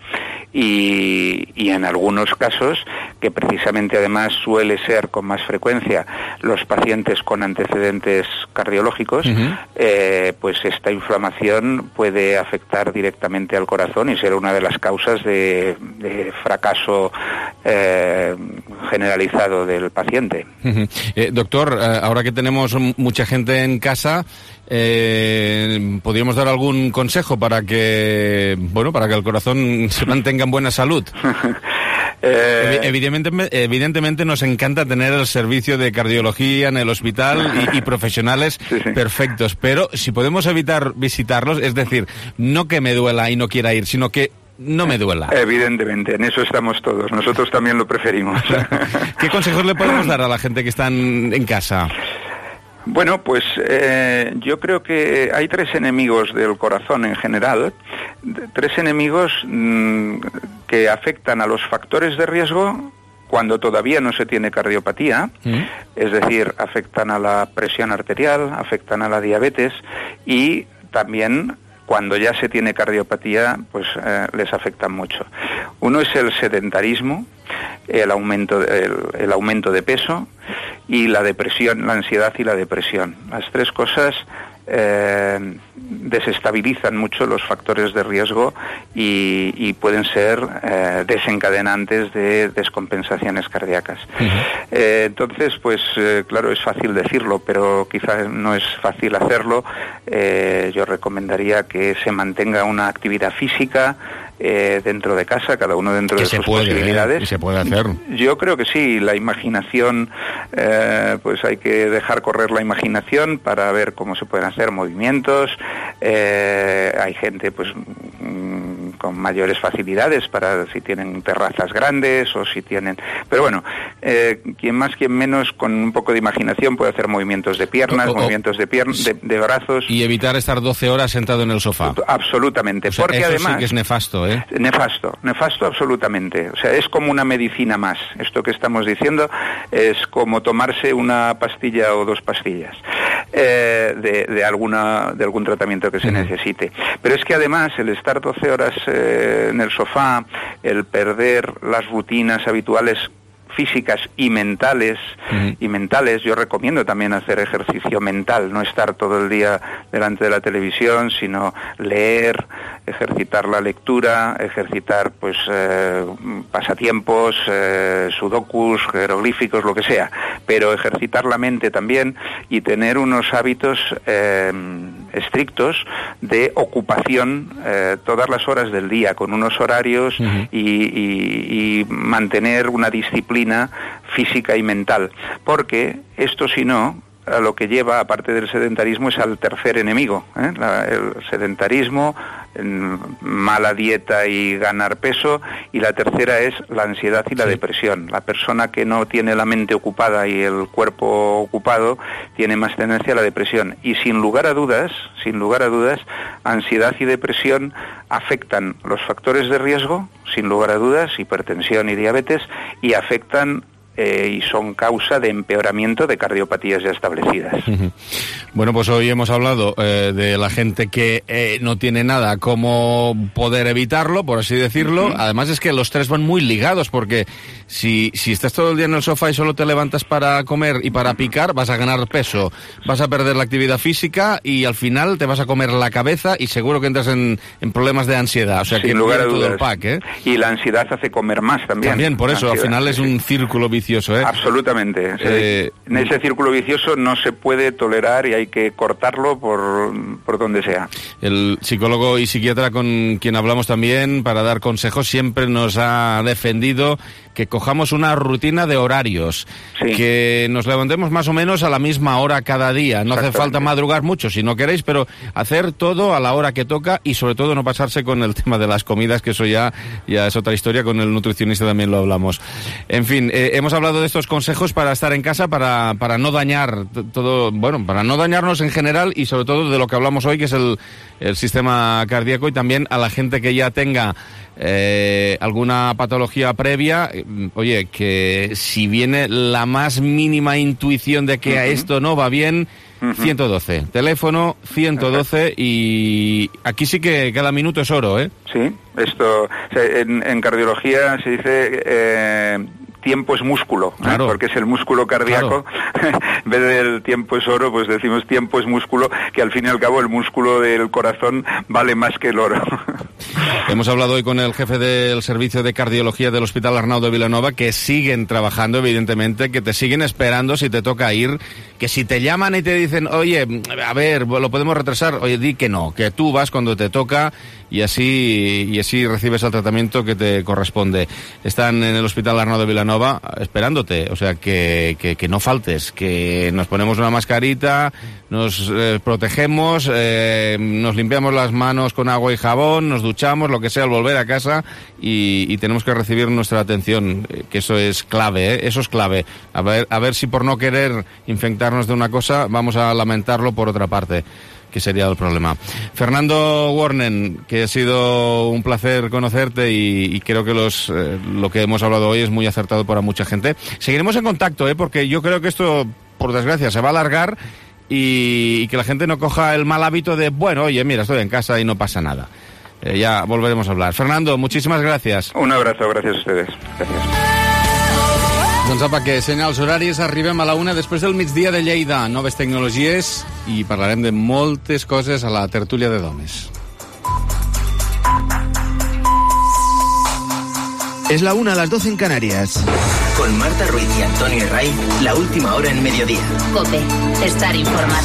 y, y en algunos casos, que precisamente además suele ser con más frecuencia los pacientes con antecedentes cardiológicos, uh-huh. eh, pues esta inflamación puede afectar directamente al corazón y ser una de las causas de, de fracaso eh, generalizado del paciente. Uh-huh. Eh, doctor, eh, ahora que tenemos mucha gente en casa, Eh, ¿podríamos dar algún consejo para que, bueno, para que el corazón se mantenga en buena salud? eh... Evidentemente, evidentemente nos encanta tener el servicio de cardiología en el hospital y, y profesionales sí, sí. perfectos, pero si podemos evitar visitarlos, es decir, no que me duela y no quiera ir, sino que no me duela. Evidentemente, en eso estamos todos. Nosotros también lo preferimos. ¿Qué consejos le podemos dar a la gente que está en, en casa? Bueno, pues eh, yo creo que hay tres enemigos del corazón en general, tres enemigos mmm, que afectan a los factores de riesgo cuando todavía no se tiene cardiopatía, ¿Mm? es decir, afectan a la presión arterial, afectan a la diabetes y también cuando ya se tiene cardiopatía, pues eh, les afectan mucho. Uno es el sedentarismo, el aumento, el, el aumento de peso y la depresión, la ansiedad y la depresión. Las tres cosas eh, desestabilizan mucho los factores de riesgo y, y pueden ser eh, desencadenantes de descompensaciones cardíacas. Uh-huh. Eh, entonces, pues eh, claro, es fácil decirlo, pero quizás no es fácil hacerlo. Eh, yo recomendaría que se mantenga una actividad física eh, dentro de casa, cada uno dentro que de se sus puede, posibilidades. Eh, se puede hacer. Yo creo que sí, la imaginación, eh, pues hay que dejar correr la imaginación para ver cómo se pueden hacer movimientos. Eh, hay gente pues mmm, con mayores facilidades para si tienen terrazas grandes o si tienen... Pero bueno, eh, quien más, quien menos, con un poco de imaginación puede hacer movimientos de piernas, o, o, movimientos de, piernas, de, de brazos. Y evitar estar doce horas sentado en el sofá. Absolutamente. O sea, porque eso además... sí que es nefasto, ¿eh? Nefasto, nefasto absolutamente. O sea, es como una medicina más. Esto que estamos diciendo es como tomarse una pastilla o dos pastillas eh, de, de, alguna, de algún tratamiento que se uh-huh. necesite. Pero es que además el estar doce horas eh, en el sofá, el perder las rutinas habituales físicas y mentales, uh-huh. y mentales, yo recomiendo también hacer ejercicio mental, no estar todo el día delante de la televisión, sino leer, ejercitar la lectura, ejercitar pues eh, pasatiempos, eh, sudokus, jeroglíficos, lo que sea, pero ejercitar la mente también y tener unos hábitos eh, estrictos de ocupación eh, todas las horas del día, con unos horarios uh-huh. y, y, y mantener una disciplina física y mental, porque esto si no, a lo que lleva, aparte del sedentarismo, es al tercer enemigo, ¿eh? La, el sedentarismo, mala dieta y ganar peso, y la tercera es la ansiedad y la sí. depresión. La persona que no tiene la mente ocupada y el cuerpo ocupado tiene más tendencia a la depresión, y sin lugar a dudas, sin lugar a dudas, ansiedad y depresión afectan los factores de riesgo, sin lugar a dudas, hipertensión y diabetes, y afectan Eh, y son causa de empeoramiento de cardiopatías ya establecidas. Uh-huh. Bueno, pues hoy hemos hablado eh, de la gente que eh, no tiene nada cómo poder evitarlo, por así decirlo. Uh-huh. Además es que los tres van muy ligados, porque si, si estás todo el día en el sofá y solo te levantas para comer y para picar, vas a ganar peso, vas a perder la actividad física y al final te vas a comer la cabeza y seguro que entras en, en problemas de ansiedad. O sea, sin que lugar a todo dudas. el pack, ¿eh? Y la ansiedad hace comer más también. También, por eso, ansiedad, al final es sí. un círculo vicioso. ¿Eh? Absolutamente. Eh, en ese círculo vicioso no se puede tolerar y hay que cortarlo por, por donde sea. El psicólogo y psiquiatra con quien hablamos también para dar consejos siempre nos ha defendido que cojamos una rutina de horarios, sí. que nos levantemos más o menos a la misma hora cada día. No hace falta madrugar mucho si no queréis, pero hacer todo a la hora que toca y sobre todo no pasarse con el tema de las comidas, que eso ya, ya es otra historia, con el nutricionista también lo hablamos. En fin, eh, hemos hablado de estos consejos para estar en casa, para, para no dañar todo, bueno, para no dañarnos en general y sobre todo de lo que hablamos hoy, que es el, el sistema cardíaco, y también a la gente que ya tenga eh, alguna patología previa, eh, oye, que si viene la más mínima intuición de que uh-huh. a esto no va bien, uh-huh. ciento doce, teléfono ciento doce, y aquí sí que cada minuto es oro, ¿eh? Sí, esto, o sea, en, en cardiología se dice... Eh, tiempo es músculo, claro. ¿eh? Porque es el músculo cardíaco. Claro. En vez del tiempo es oro, pues decimos tiempo es músculo, que al fin y al cabo el músculo del corazón vale más que el oro. Hemos hablado hoy con el jefe del servicio de cardiología del Hospital Arnau de Vilanova, que siguen trabajando, evidentemente, que te siguen esperando si te toca ir, que si te llaman y te dicen, oye, a ver, lo podemos retrasar, oye, di que no, que tú vas cuando te toca y así y así recibes el tratamiento que te corresponde. Están en el Hospital Arnau de Vilanova esperándote, o sea, que, que, que no faltes, que nos ponemos una mascarita, nos eh, protegemos, eh, nos limpiamos las manos con agua y jabón, nos duchamos, lo que sea al volver a casa, y, y tenemos que recibir nuestra atención, que eso es clave, ¿eh? Eso es clave. A ver, a ver si por no querer infectarnos de una cosa vamos a lamentarlo por otra parte, que sería el problema. Fernando Wornen, que ha sido un placer conocerte y, y creo que los eh, lo que hemos hablado hoy es muy acertado para mucha gente. Seguiremos en contacto, ¿eh? Porque yo creo que esto, por desgracia, se va a alargar y, y que la gente no coja el mal hábito de, bueno, oye, mira, estoy en casa y no pasa nada. Eh, ya volveremos a hablar. Fernando, muchísimas gracias. Un abrazo, gracias a ustedes. Gracias. Doncs apa, que senyals horaris, arribem a la una després del migdia de Lleida. Noves tecnologies i parlarem de moltes coses a la tertúlia de Domes. Es la una a las doce en Canarias. Con Marta Ruiz y Antonio Herray, la última hora en mediodía. COPE, estar informado.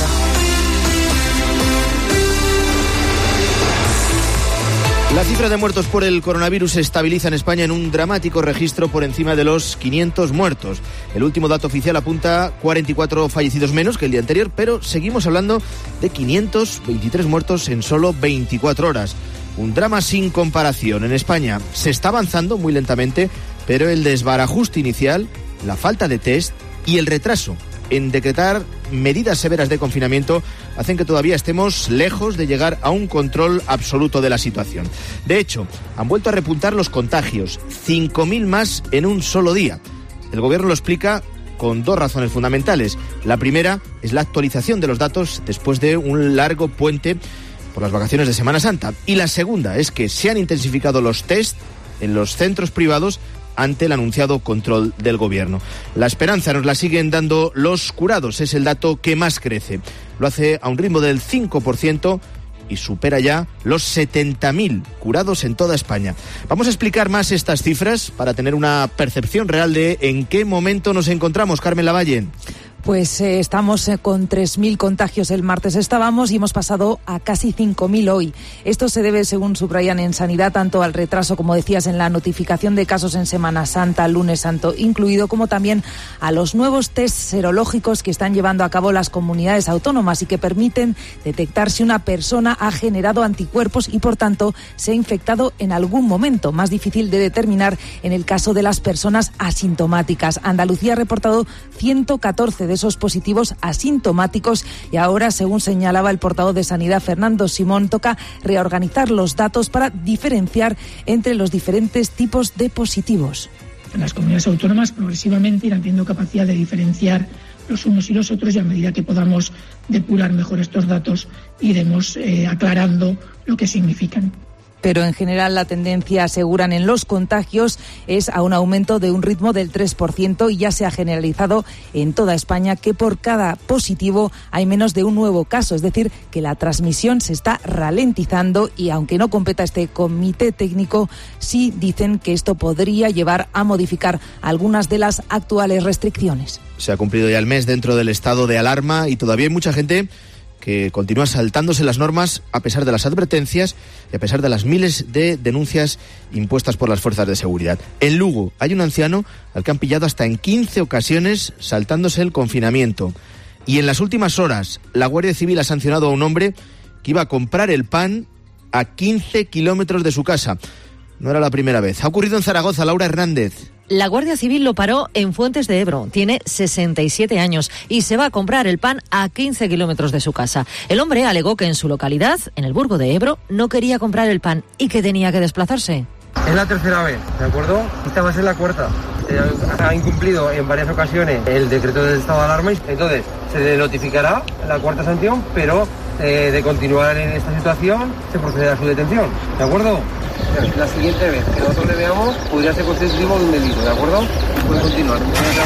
La cifra de muertos por el coronavirus se estabiliza en España en un dramático registro por encima de los quinientos muertos. El último dato oficial apunta cuarenta y cuatro fallecidos menos que el día anterior, pero seguimos hablando de quinientos veintitrés muertos en solo veinticuatro horas. Un drama sin comparación. En España se está avanzando muy lentamente, pero el desbarajuste inicial, la falta de test y el retraso en decretar medidas severas de confinamiento hacen que todavía estemos lejos de llegar a un control absoluto de la situación. De hecho, han vuelto a repuntar los contagios, cinco mil más en un solo día. El gobierno lo explica con dos razones fundamentales. La primera es la actualización de los datos después de un largo puente por las vacaciones de Semana Santa. Y la segunda es que se han intensificado los test en los centros privados ante el anunciado control del gobierno. La esperanza nos la siguen dando los curados, es el dato que más crece. Lo hace a un ritmo del cinco por ciento y supera ya los setenta mil curados en toda España. Vamos a explicar más estas cifras para tener una percepción real de en qué momento nos encontramos. Carmen Lavalle. Pues eh, estamos eh, con tres mil contagios el martes estábamos y hemos pasado a casi cinco mil hoy. Esto se debe, según subrayan en Sanidad, tanto al retraso, como decías, en la notificación de casos en Semana Santa, lunes santo incluido, como también a los nuevos test serológicos que están llevando a cabo las comunidades autónomas y que permiten detectar si una persona ha generado anticuerpos y, por tanto, se ha infectado en algún momento. Más difícil de determinar en el caso de las personas asintomáticas. Andalucía ha reportado ciento catorce de esos positivos asintomáticos y ahora, según señalaba el portavoz de Sanidad, Fernando Simón, toca reorganizar los datos para diferenciar entre los diferentes tipos de positivos. Las comunidades autónomas progresivamente irán teniendo capacidad de diferenciar los unos y los otros y a medida que podamos depurar mejor estos datos iremos eh, aclarando lo que significan. Pero en general la tendencia, aseguran, en los contagios es a un aumento de un ritmo del tres por ciento y ya se ha generalizado en toda España que por cada positivo hay menos de un nuevo caso. Es decir, que la transmisión se está ralentizando y, aunque no competa este comité técnico, sí dicen que esto podría llevar a modificar algunas de las actuales restricciones. Se ha cumplido ya el mes dentro del estado de alarma y todavía hay mucha gente que continúa saltándose las normas a pesar de las advertencias y a pesar de las miles de denuncias impuestas por las fuerzas de seguridad. En Lugo hay un anciano al que han pillado hasta en quince ocasiones saltándose el confinamiento. Y en las últimas horas la Guardia Civil ha sancionado a un hombre que iba a comprar el pan a quince kilómetros de su casa. No era la primera vez. Ha ocurrido en Zaragoza. Laura Hernández. La Guardia Civil lo paró en Fuentes de Ebro. Tiene sesenta y siete años y se va a comprar el pan a quince kilómetros de su casa. El hombre alegó que en su localidad, en el Burgo de Ebro, no quería comprar el pan y que tenía que desplazarse. Es la tercera vez, ¿de acuerdo? Esta va a ser la cuarta. Eh, ha incumplido en varias ocasiones el decreto del estado de alarma. Entonces, se le notificará la cuarta sanción, pero eh, de continuar en esta situación, se procederá a su detención, ¿de acuerdo? La siguiente vez que nosotros le veamos, podría ser constitutivo de un delito, ¿de acuerdo? Puede continuar.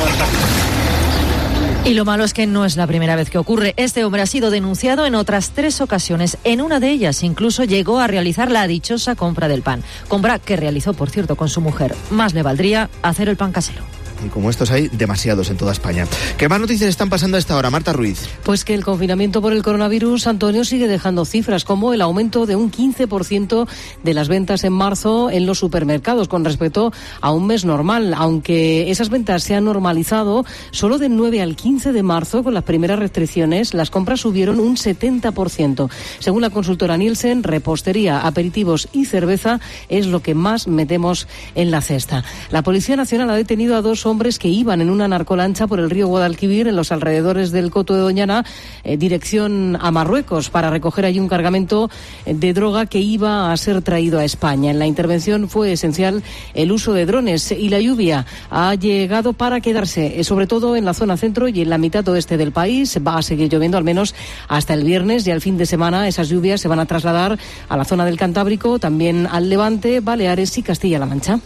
Y lo malo es que no es la primera vez que ocurre. Este hombre ha sido denunciado en otras tres ocasiones. En una de ellas incluso llegó a realizar la dichosa compra del pan. Compra que realizó, por cierto, con su mujer. Más le valdría hacer el pan casero. Y como estos hay demasiados en toda España. ¿Qué más noticias están pasando a esta hora, Marta Ruiz? Pues que el confinamiento por el coronavirus, Antonio, sigue dejando cifras como el aumento de un quince por ciento de las ventas en marzo en los supermercados con respecto a un mes normal. Aunque esas ventas se han normalizado, solo del nueve al quince de marzo, con las primeras restricciones, las compras subieron un setenta por ciento. Según la consultora Nielsen, repostería, aperitivos y cerveza es lo que más metemos en la cesta. La Policía Nacional ha detenido a dos hombres que iban en una narcolancha por el río Guadalquivir, en los alrededores del Coto de Doñana, eh, dirección a Marruecos, para recoger allí un cargamento de droga que iba a ser traído a España. En la intervención fue esencial el uso de drones y la lluvia ha llegado para quedarse, sobre todo en la zona centro y en la mitad oeste del país. Va a seguir lloviendo al menos hasta el viernes, y al fin de semana esas lluvias se van a trasladar a la zona del Cantábrico, también al Levante, Baleares y Castilla-La Mancha.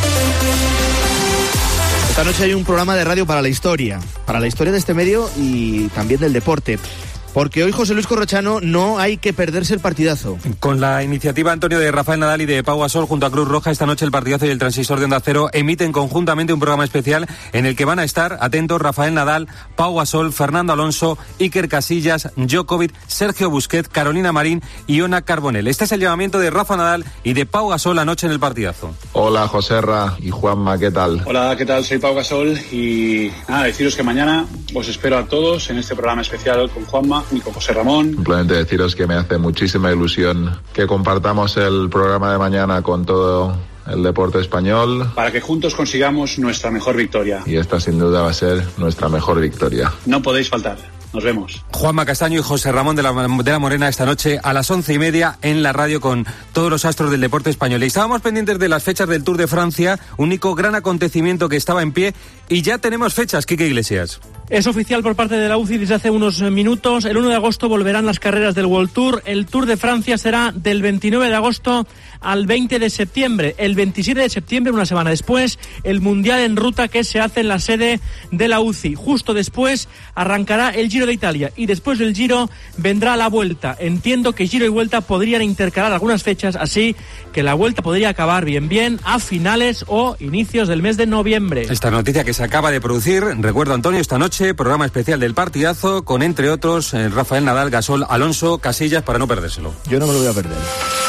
Esta noche hay un programa de radio para la historia, para la historia de este medio y también del deporte. Porque hoy, José Luis Corrochano, no hay que perderse el partidazo. Con la iniciativa, Antonio, de Rafael Nadal y de Pau Gasol junto a Cruz Roja, esta noche el partidazo y el transistor de Onda Cero emiten conjuntamente un programa especial en el que van a estar atentos Rafael Nadal, Pau Gasol, Fernando Alonso, Iker Casillas, Djokovic, Sergio Busquets, Carolina Marín y Ona Carbonell. Este es el llamamiento de Rafa Nadal y de Pau Gasol anoche en el partidazo. Hola, Joserra y Juanma, ¿qué tal? Hola, ¿qué tal? Soy Pau Gasol y nada, deciros que mañana os espero a todos en este programa especial con Juanma y con José Ramón. Simplemente deciros que me hace muchísima ilusión que compartamos el programa de mañana con todo el deporte español. Para que juntos consigamos nuestra mejor victoria. Y esta sin duda va a ser nuestra mejor victoria. No podéis faltar. Nos vemos. Juanma Castaño y José Ramón de la, de la Morena esta noche a las once y media en la radio con todos los astros del deporte español. Y estábamos pendientes de las fechas del Tour de Francia, único gran acontecimiento que estaba en pie, y ya tenemos fechas, Quique Iglesias. Es oficial por parte de la U C I desde hace unos minutos. El uno de agosto volverán las carreras del World Tour. El Tour de Francia será del veintinueve de agosto al veinte de septiembre. El veintisiete de septiembre, una semana después, el Mundial en ruta que se hace en la sede de la U C I. Justo después arrancará el Giro de Italia y después del Giro vendrá la Vuelta. Entiendo que Giro y Vuelta podrían intercalar algunas fechas, así que la Vuelta podría acabar bien bien a finales o inicios del mes de noviembre. Esta noticia que se acaba de producir, recuerdo, Antonio, esta noche programa especial del partidazo con, entre otros, eh, Rafael Nadal, Gasol, Alonso, Casillas, para no perdérselo. Yo no me lo voy a perder.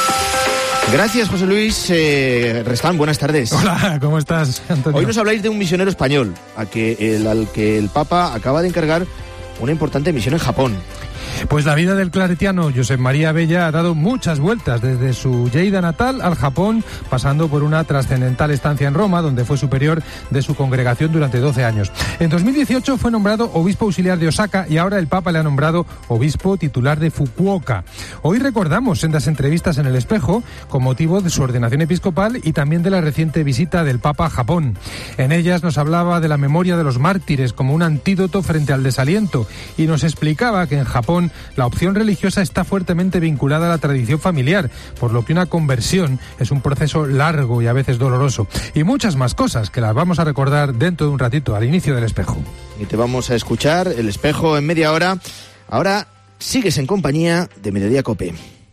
Gracias, José Luis. Eh, Restán, buenas tardes. Hola, ¿cómo estás, Antonio? Hoy nos habláis de un misionero español a que el, al que el Papa acaba de encargar una importante misión en Japón. Pues la vida del claretiano Josep María Bella ha dado muchas vueltas, desde su Lleida natal al Japón, pasando por una trascendental estancia en Roma, donde fue superior de su congregación durante doce años. En dos mil dieciocho fue nombrado obispo auxiliar de Osaka y ahora el Papa le ha nombrado obispo titular de Fukuoka. Hoy recordamos sendas entrevistas en El Espejo con motivo de su ordenación episcopal y también de la reciente visita del Papa a Japón. En ellas nos hablaba de la memoria de los mártires como un antídoto frente al desaliento y nos explicaba que en Japón la opción religiosa está fuertemente vinculada a la tradición familiar, por lo que una conversión es un proceso largo y a veces doloroso. Y muchas más cosas que las vamos a recordar dentro de un ratito, al inicio del Espejo. Y te vamos a escuchar El Espejo en media hora. Ahora sigues en compañía de Mediodía Cope.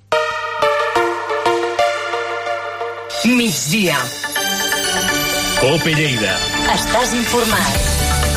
Migdia. Cope Lleida. Estàs informat.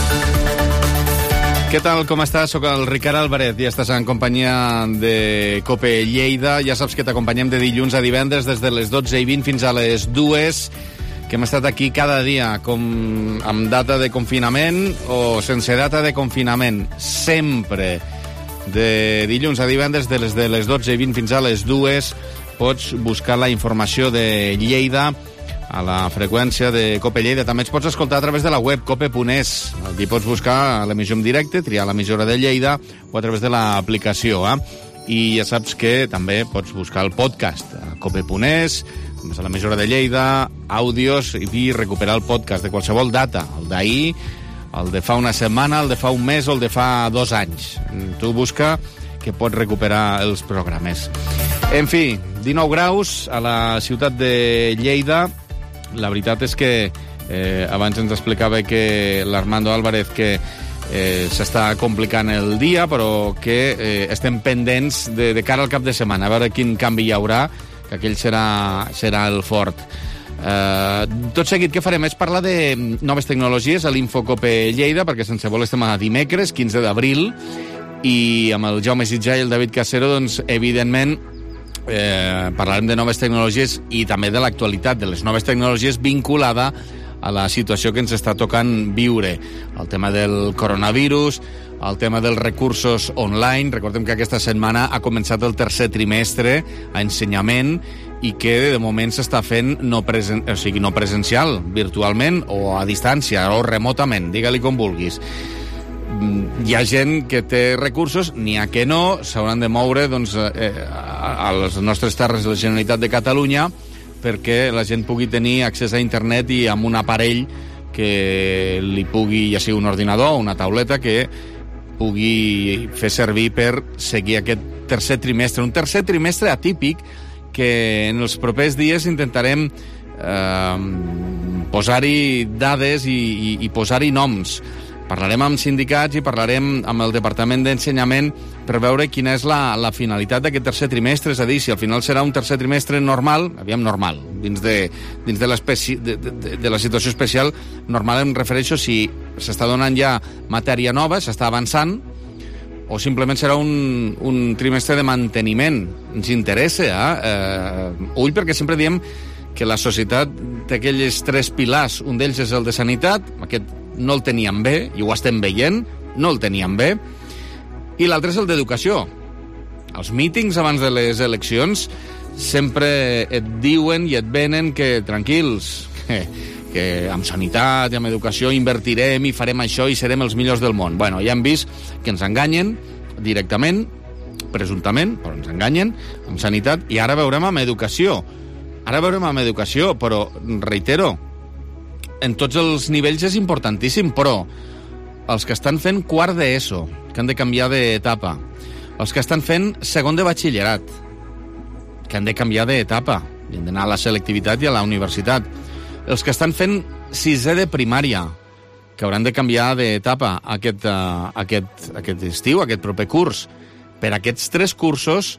Què tal, com estàs? Soc el Ricard Álvarez i estàs en companyia de Cope Lleida. Ja saps que t'acompanyem de dilluns a divendres des de les dotze i vint fins a les dues, que hem estat aquí cada dia com amb data de confinament o sense data de confinament. Sempre de dilluns a divendres de les, de les dotze i vint fins a les dues pots buscar la informació de Lleida a la freqüència de Cope Lleida. També ens pots escoltar a través de la web cope punt es. Aquí pots buscar l'emissió en directe, triar l'emissora de Lleida o a través de l'aplicació. Eh? I ja saps que també pots buscar el podcast a cope punt es, a l'emissora de Lleida, àudios, i recuperar el podcast de qualsevol data, el d'ahir, el de fa una setmana, el de fa un mes o el de fa dos anys. Tu busca que pots recuperar els programes. En fi, dinou graus a la ciutat de Lleida. La veritat és que eh, abans ens explicava que l'Armando Álvarez que eh, s'està complicant el dia, però que eh, estem pendents de, de cara al cap de setmana, a veure quin canvi hi haurà, que aquell serà, serà el fort. Eh, tot seguit, què farem? És parlar de noves tecnologies a l'Infocope Lleida, perquè sense vol estem a dimecres, quinze d'abril, i amb el Jaume Sitjà i el David Casero, doncs, evidentment, Eh, parlarem de noves tecnologies i també de l'actualitat de les noves tecnologies vinculada a la situació que ens està tocant viure. El tema del coronavirus, el tema dels recursos online. Recordem que aquesta setmana ha començat el tercer trimestre a ensenyament i que de moment s'està fent no, presen o sigui, no presencial, virtualment o a distància o remotament, digue-li com vulguis. Hi ha gent que té recursos, n'hi ha que no, s'hauran de moure doncs, eh, a les nostres terres de la Generalitat de Catalunya perquè la gent pugui tenir accés a internet i amb un aparell que li pugui, ja sigui un ordinador o una tauleta, que pugui fer servir per seguir aquest tercer trimestre. Un tercer trimestre atípic que en els propers dies intentarem eh, posar-hi dades i, i, i posar-hi noms. Parlarem amb sindicats i parlarem amb el Departament d'Ensenyament per veure quina és la, la finalitat d'aquest tercer trimestre, és a dir, si al final serà un tercer trimestre normal, aviam, normal, dins de, dins de, de, de, de la situació especial, normal em refereixo si s'està donant ja matèria nova, s'està avançant, o simplement serà un, un trimestre de manteniment. Ens interessa, eh? eh? Ull, perquè sempre diem que la societat té aquells tres pilars. Un d'ells és el de sanitat, aquest no el teníem bé, i ho estem veient, no el teníem bé, i l'altre és el d'educació. Els mítings abans de les eleccions sempre et diuen i et venen que tranquils, que, que amb sanitat i amb educació invertirem i farem això i serem els millors del món. Bueno, ja hem vist que ens enganyen directament, presumptament, però ens enganyen amb sanitat, i ara veurem amb educació. Ara veurem amb educació, però reitero, en tots els nivells és importantíssim, però els que estan fent quart d'ESO, que han de canviar d'etapa, els que estan fent segon de batxillerat, que han de canviar d'etapa, i han d'anar a la selectivitat i a la universitat, els que estan fent sisè de primària, que hauran de canviar d'etapa aquest, uh, aquest, aquest estiu, aquest proper curs. Per aquests tres cursos,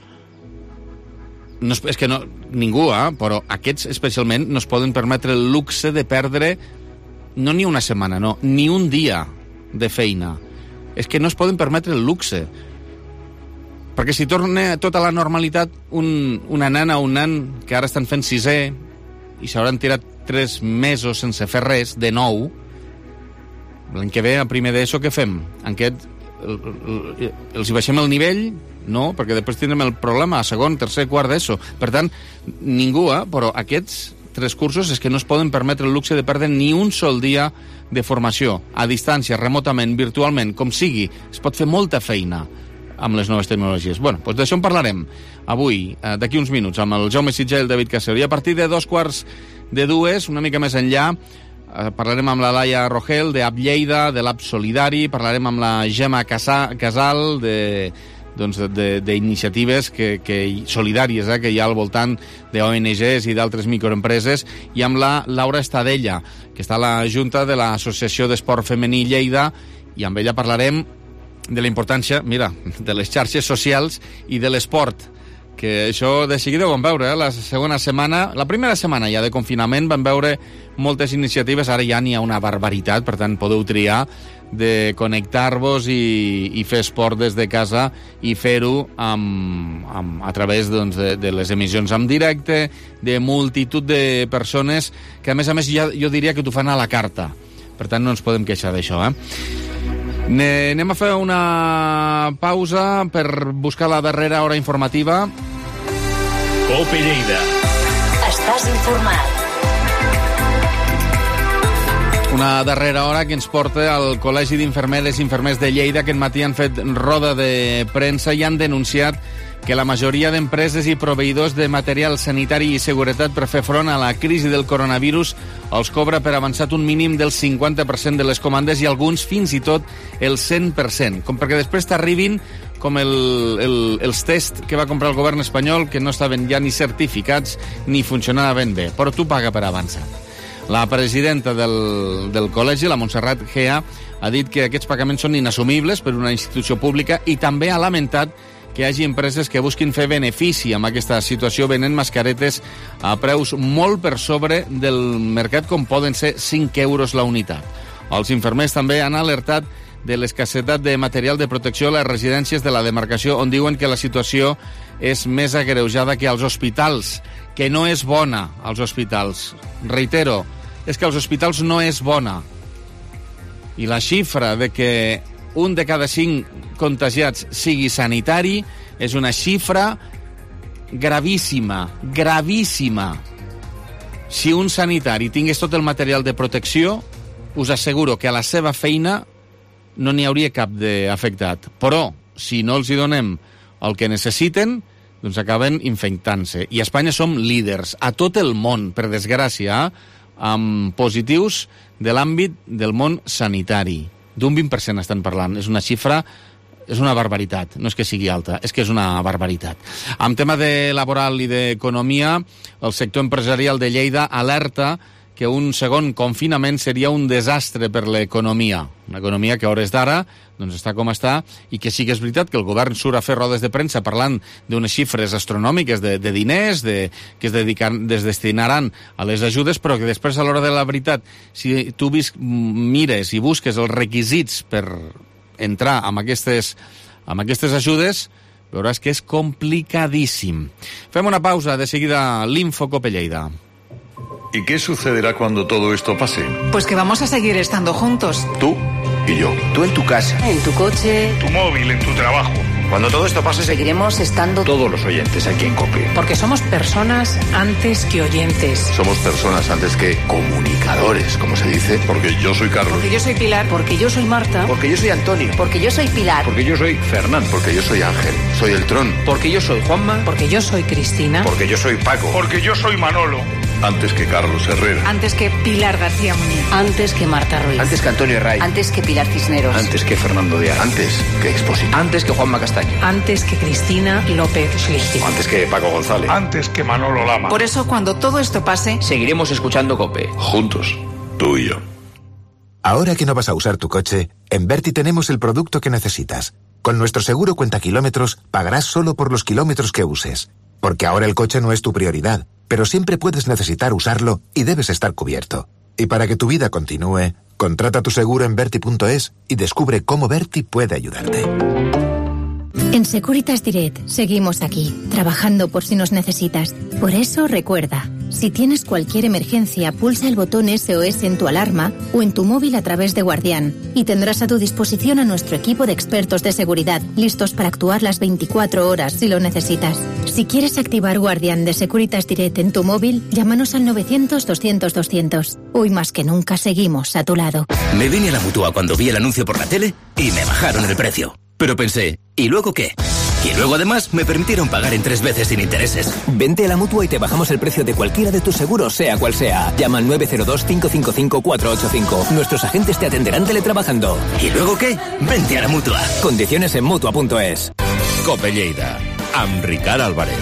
no és, és que no, ningú, eh, però aquests especialment no es poden permetre el luxe de perdre no ni una setmana, no, ni un dia de feina. És que no es poden permetre el luxe. Perquè si torna tota la normalitat, un, una nana o un nan que ara estan fent sisè i s'hauran tirat tres mesos sense fer res, de nou, l'any que ve, a primer d'ESO, què fem? En aquest, el, el, els hi baixem el nivell? No, perquè després tindrem el problema a segon, tercer, quart d'ESO. Per tant, ningú, eh? Però aquests tres cursos és que no es poden permetre el luxe de perdre ni un sol dia de formació, a distància, remotament, virtualment, com sigui. Es pot fer molta feina amb les noves tecnologies. Bueno, doncs d'això en parlarem avui, eh, d'aquí uns minuts, amb el Jaume Sitjà i el David Casero. I a partir de dos quarts de dues, una mica més enllà, eh, parlarem amb la Laia Rogel, de App Lleida, de l'App Solidari, parlarem amb la Gemma Casa, Casal, de doncs, d'iniciatives que, que, solidàries eh, que hi ha al voltant d'O N Ges i d'altres microempreses, i amb la Laura Estadella, que està a la Junta de l'Associació d'Esport Femení Lleida, i amb ella parlarem de la importància, mira, de les xarxes socials i de l'esport, que això de seguida ho vam veure, eh? La segona setmana, la primera setmana ja de confinament vam veure moltes iniciatives, ara ja n'hi ha una barbaritat, per tant podeu triar de connectar-vos i, i fer esport des de casa i fer-ho amb, amb, a través doncs, de, de les emissions en directe, de multitud de persones que a més a més ja, jo diria que t'ho fan a la carta, per tant no ens podem queixar d'això, eh? Ne, anem a fer una pausa per buscar la darrera hora informativa. Cope Lleida. Estàs informat. Una darrera hora que ens porta al Col·legi d'Infermeres i Infermers de Lleida, que aquest matí han fet roda de premsa i han denunciat que la majoria d'empreses i proveïdors de material sanitari i seguretat per fer front a la crisi del coronavirus els cobra per avançat un mínim del cinquanta per cent de les comandes i alguns fins i tot el cent per cent, com perquè després t'arribin com el, el, els tests que va comprar el govern espanyol, que no estaven ja ni certificats ni funcionaven bé, però tu paga per avançat. La presidenta del, del col·legi, la Montserrat Gea, ha dit que aquests pagaments són inassumibles per una institució pública i també ha lamentat que hi hagi empreses que busquin fer benefici amb aquesta situació venent mascaretes a preus molt per sobre del mercat, com poden ser cinc euros la unitat. Els infermers també han alertat de l'escassetat de material de protecció a les residències de la demarcació, on diuen que la situació és més agreujada que als hospitals, que no és bona als hospitals. Reitero, és que als hospitals no és bona. I la xifra de que un de cada cinc contagiats sigui sanitari és una xifra gravíssima, gravíssima. Si un sanitari tingués tot el material de protecció, us asseguro que a la seva feina no n'hi hauria cap d'afectat. Però, si no els hi donem el que necessiten, doncs acaben infectant-se. I a Espanya som líders a tot el món, per desgràcia, amb positius de l'àmbit del món sanitari. D'un vint per cent estan parlant. És una xifra, és una barbaritat. No és que sigui alta, és que és una barbaritat. En tema de laboral i d'economia, el sector empresarial de Lleida alerta que un segon confinament seria un desastre per l'economia. Una economia que a hores d'ara doncs està com està, i que sí que és veritat que el govern surt a fer rodes de premsa parlant d'unes xifres astronòmiques de, de diners de, que es, dedican, es destinaran a les ajudes, però que després a l'hora de la veritat, si tu vis, mires i busques els requisits per entrar amb aquestes, amb aquestes ajudes, veuràs que és complicadíssim. Fem una pausa, de seguida l'Info Cope Lleida. ¿Y qué sucederá cuando todo esto pase? Pues que vamos a seguir estando juntos. Tú y yo. Tú en tu casa. En tu coche. Tu móvil, en tu trabajo. Cuando todo esto pase, seguiremos estando todos los oyentes aquí en COPE. Porque somos personas antes que oyentes. Somos personas antes que comunicadores, como se dice. Porque yo soy Carlos. Porque yo soy Pilar. Porque yo soy Marta. Porque yo soy Antonio. Porque yo soy Pilar. Porque yo soy Fernando. Porque yo soy Ángel. Soy el Tron. Porque yo soy Juanma. Porque yo soy Cristina. Porque yo soy Paco. Porque yo soy Manolo. Antes que Carlos Herrera. Antes que Pilar García Muñiz. Antes que Marta Ruiz. Antes que Antonio Ray. Antes que Pilar Cisneros. Antes que Fernando Díaz. Antes que Expósito. Antes que Juanma Castaño. Antes que Cristina López Schlichting. Antes que Paco González. Antes que Manolo Lama. Por eso, cuando todo esto pase, seguiremos escuchando COPE. Juntos, tú y yo. Ahora que no vas a usar tu coche, en Berti tenemos el producto que necesitas. Con nuestro seguro cuenta kilómetros, pagarás solo por los kilómetros que uses. Porque ahora el coche no es tu prioridad, pero siempre puedes necesitar usarlo y debes estar cubierto. Y para que tu vida continúe, contrata tu seguro en Berti punto es y descubre cómo Berti puede ayudarte. En Securitas Direct seguimos aquí, trabajando por si nos necesitas. Por eso recuerda, si tienes cualquier emergencia, pulsa el botón S O S en tu alarma o en tu móvil a través de Guardián y tendrás a tu disposición a nuestro equipo de expertos de seguridad, listos para actuar las veinticuatro horas si lo necesitas. Si quieres activar Guardián de Securitas Direct en tu móvil, llámanos al novecientos doscientos doscientos. Hoy más que nunca seguimos a tu lado. Me vine a la Mutua cuando vi el anuncio por la tele y me bajaron el precio. Pero pensé, ¿y luego qué? Y luego además me permitieron pagar en tres veces sin intereses. Vente a la Mutua y te bajamos el precio de cualquiera de tus seguros, sea cual sea. Llama al nueve cero dos, cinco cinco cinco, cuatro ocho cinco. Nuestros agentes te atenderán teletrabajando. ¿Y luego qué? Vente a la Mutua. Condiciones en Mutua punto es. Cope Lleida, amb Ricard Álvarez.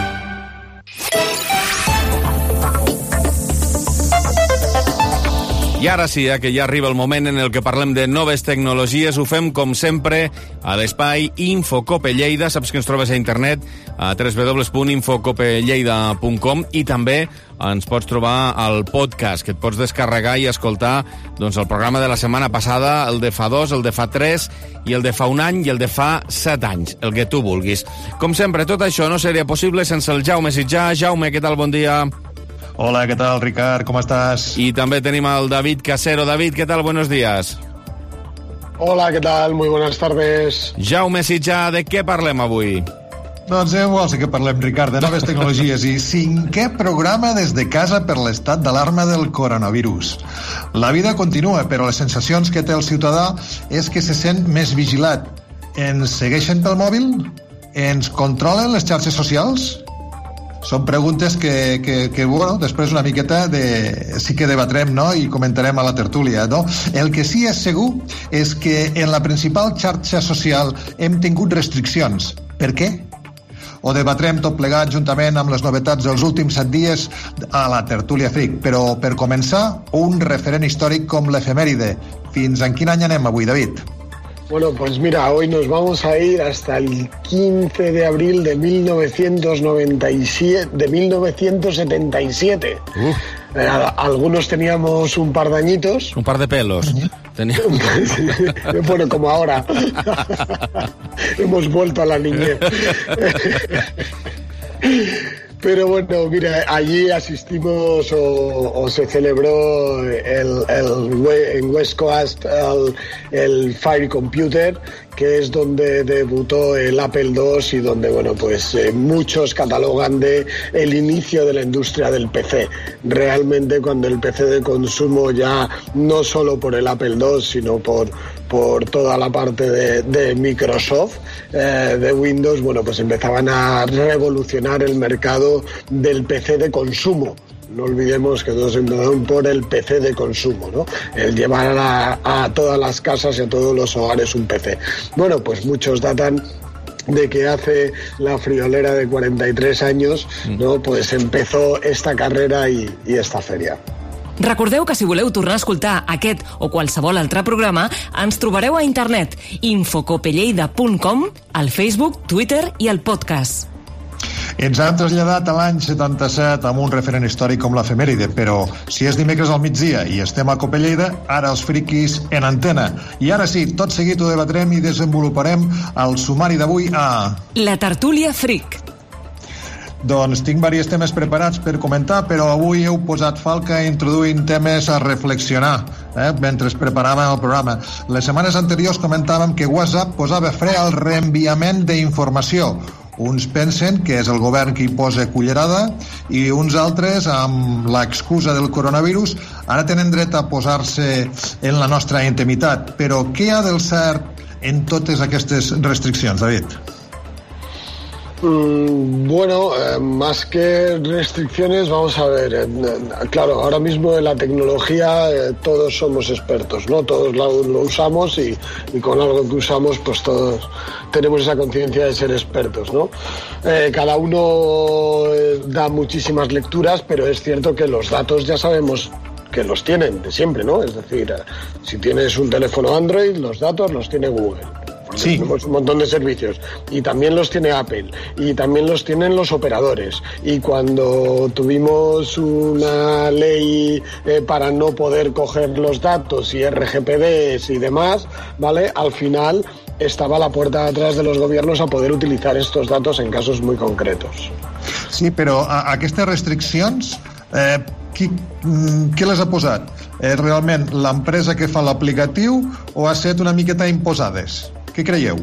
I ara sí, eh, que ja arriba el moment en el que parlem de noves tecnologies. Ho fem, com sempre, a l'espai Infocope Lleida. Saps que ens trobes a internet a w w w punt infocopelleida punt com i també ens pots trobar al podcast, que et pots descarregar i escoltar doncs, el programa de la setmana passada, el de fa dos, el de fa tres, i el de fa un any i el de fa set anys, el que tu vulguis. Com sempre, tot això no seria possible sense el Jaume Sitjà. Jaume, què tal? Bon dia. Hola, ¿qué tal, Ricard? ¿Cómo estás? Y también tenemos al David Casero. David, ¿qué tal? Buenos días. Hola, ¿qué tal? Muy buenas tardes. Jaume Sitjà, de què parlem avui? Doncs igual sí que parlem, Ricard, de noves tecnologies i cinquè programa des de casa per l'estat d'alarma del coronavirus. La vida continua, però les sensacions que té el ciutadà és que se sent més vigilat. Ens segueixen pel mòbil? Ens controlen les xarxes socials? Són preguntes que, que, que, bueno, després una miqueta de, sí que debatrem, no?, i comentarem a la tertúlia, no? El que sí és segur és que en la principal xarxa social hem tingut restriccions. Per què? Ho debatrem tot plegat juntament amb les novetats dels últims set dies a la tertúlia Fric. Però, per començar, un referent històric com l'efemèride. Fins en quin any anem avui, David? Bueno, pues mira, hoy nos vamos a ir hasta el quince de abril de mil novecientos noventa y siete, de mil novecientos setenta y siete. Uh. Eh, algunos teníamos un par de añitos. Un par de pelos. Teníamos... Bueno, como ahora. Hemos vuelto a la niñez. Pero bueno, mira, allí asistimos o, o se celebró el, el, en West Coast el, el Fire Computer, que es donde debutó el Apple dos y donde, bueno, pues eh, muchos catalogan de el inicio de la industria del P C. Realmente cuando el P C de consumo ya, no solo por el Apple dos, sino por, por toda la parte de, de Microsoft, eh, de Windows, bueno, pues empezaban a revolucionar el mercado del P C de consumo. No olvidemos que todos empezaron por el P C de consumo, ¿no? El llevar a, a todas las casas y a todos los hogares un P C. Bueno, pues muchos datan de que hace la friolera de cuarenta y tres años, ¿no? Pues empezó esta carrera i, i esta feria. Recordeu que si voleu tornar a escoltar aquest o qualsevol altre programa, ens trobareu a internet infocopelleida punt com, al Facebook, Twitter i al podcast. Ens han traslladat a l'any setanta-set amb un referent històric com l'efemèride, però si és dimecres al migdia i estem a Copelleida, ara els friquis en antena. I ara sí, tot seguit ho debatrem i desenvoluparem el sumari d'avui a... La tertúlia fric. Doncs tinc diversos temes preparats per comentar, però avui heu posat falca introduint temes a reflexionar, eh, mentre preparàvem el programa. Les setmanes anteriors comentàvem que WhatsApp posava fre al reenviament d'informació. Uns pensen que és el govern qui hi posa cullerada i uns altres, amb l'excusa del coronavirus, ara tenen dret a posar-se en la nostra intimitat. Però què hi ha del cert en totes aquestes restriccions, David? Mm, bueno, eh, más que restricciones, vamos a ver, eh, claro, ahora mismo en la tecnología eh, todos somos expertos, ¿no? Todos lo, lo usamos y, y con algo que usamos, pues todos tenemos esa conciencia de ser expertos, ¿no? Eh, cada uno eh, da muchísimas lecturas, pero es cierto que los datos ya sabemos que los tienen de siempre, ¿no? Es decir, eh, si tienes un teléfono Android, los datos los tiene Google. Sí. Tenemos un montón de servicios y también los tiene Apple y también los tienen los operadores, y cuando tuvimos una ley eh, para no poder coger los datos y R G P Ds y demás, ¿vale? Al final estaba la puerta de atrás de los gobiernos a poder utilizar estos datos en casos muy concretos. Sí, però a, a aquestes restriccions eh, qui, qui les ha posat? Eh, realment l'empresa que fa l'aplicatiu o ha estat una miqueta imposades? Què creieu?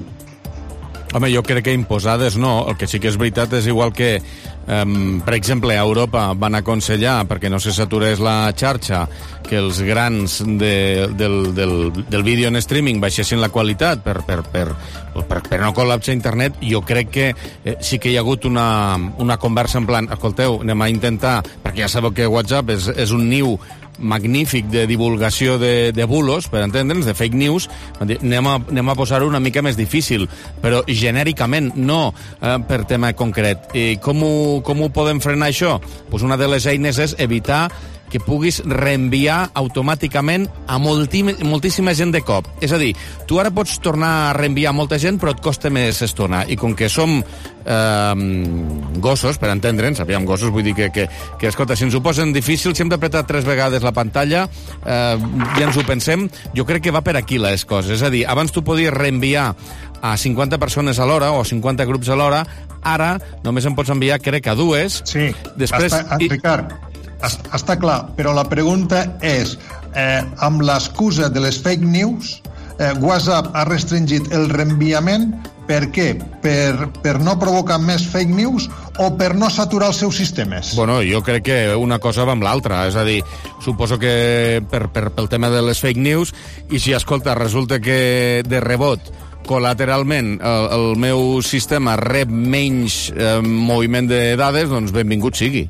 Home, jo crec que imposades no. El que sí que és veritat és igual que, um, per exemple, a Europa van aconsellar, perquè no se saturés la xarxa, que els grans de, del, del, del vídeo en streaming baixessin la qualitat per, per, per, per, per no col·lapsar internet. Jo crec que eh, sí que hi ha hagut una, una conversa en plan, escolteu, anem a intentar, perquè ja sabeu que WhatsApp és, és un niu magnífic de divulgació de, de bulos, per entendre'ns, de fake news, anem a, anem a posar-ho una mica més difícil, però genèricament, no eh, per tema concret. I com ho, com ho podem frenar, això? Pues una de les eines és evitar que puguis reenviar automàticament a molti, moltíssima gent de cop. És a dir, tu ara pots tornar a reenviar a molta gent, però et costa més estona. I com que som eh, gossos, per entendre'ns, aviam, gossos, vull dir que, que, que escolta, si ens ho posen difícil, si hem d'apretar tres vegades la pantalla, eh, ja ens ho pensem, jo crec que va per aquí les coses. És a dir, abans tu podies reenviar a cinquanta persones a l'hora o cinquanta grups a l'hora, ara només en pots enviar, crec, a dues. Sí, després, està, i... Ricard, està clar, però la pregunta és, eh, amb l'excusa de les fake news, eh, WhatsApp ha restringit el reenviament, per què? Per, per no provocar més fake news o per no saturar els seus sistemes? Bueno, jo crec que una cosa va amb l'altra, és a dir, suposo que per, per, pel tema de les fake news, i si, escolta, resulta que de rebot col·lateralment el, el meu sistema rep menys eh, moviment de dades, doncs benvingut sigui.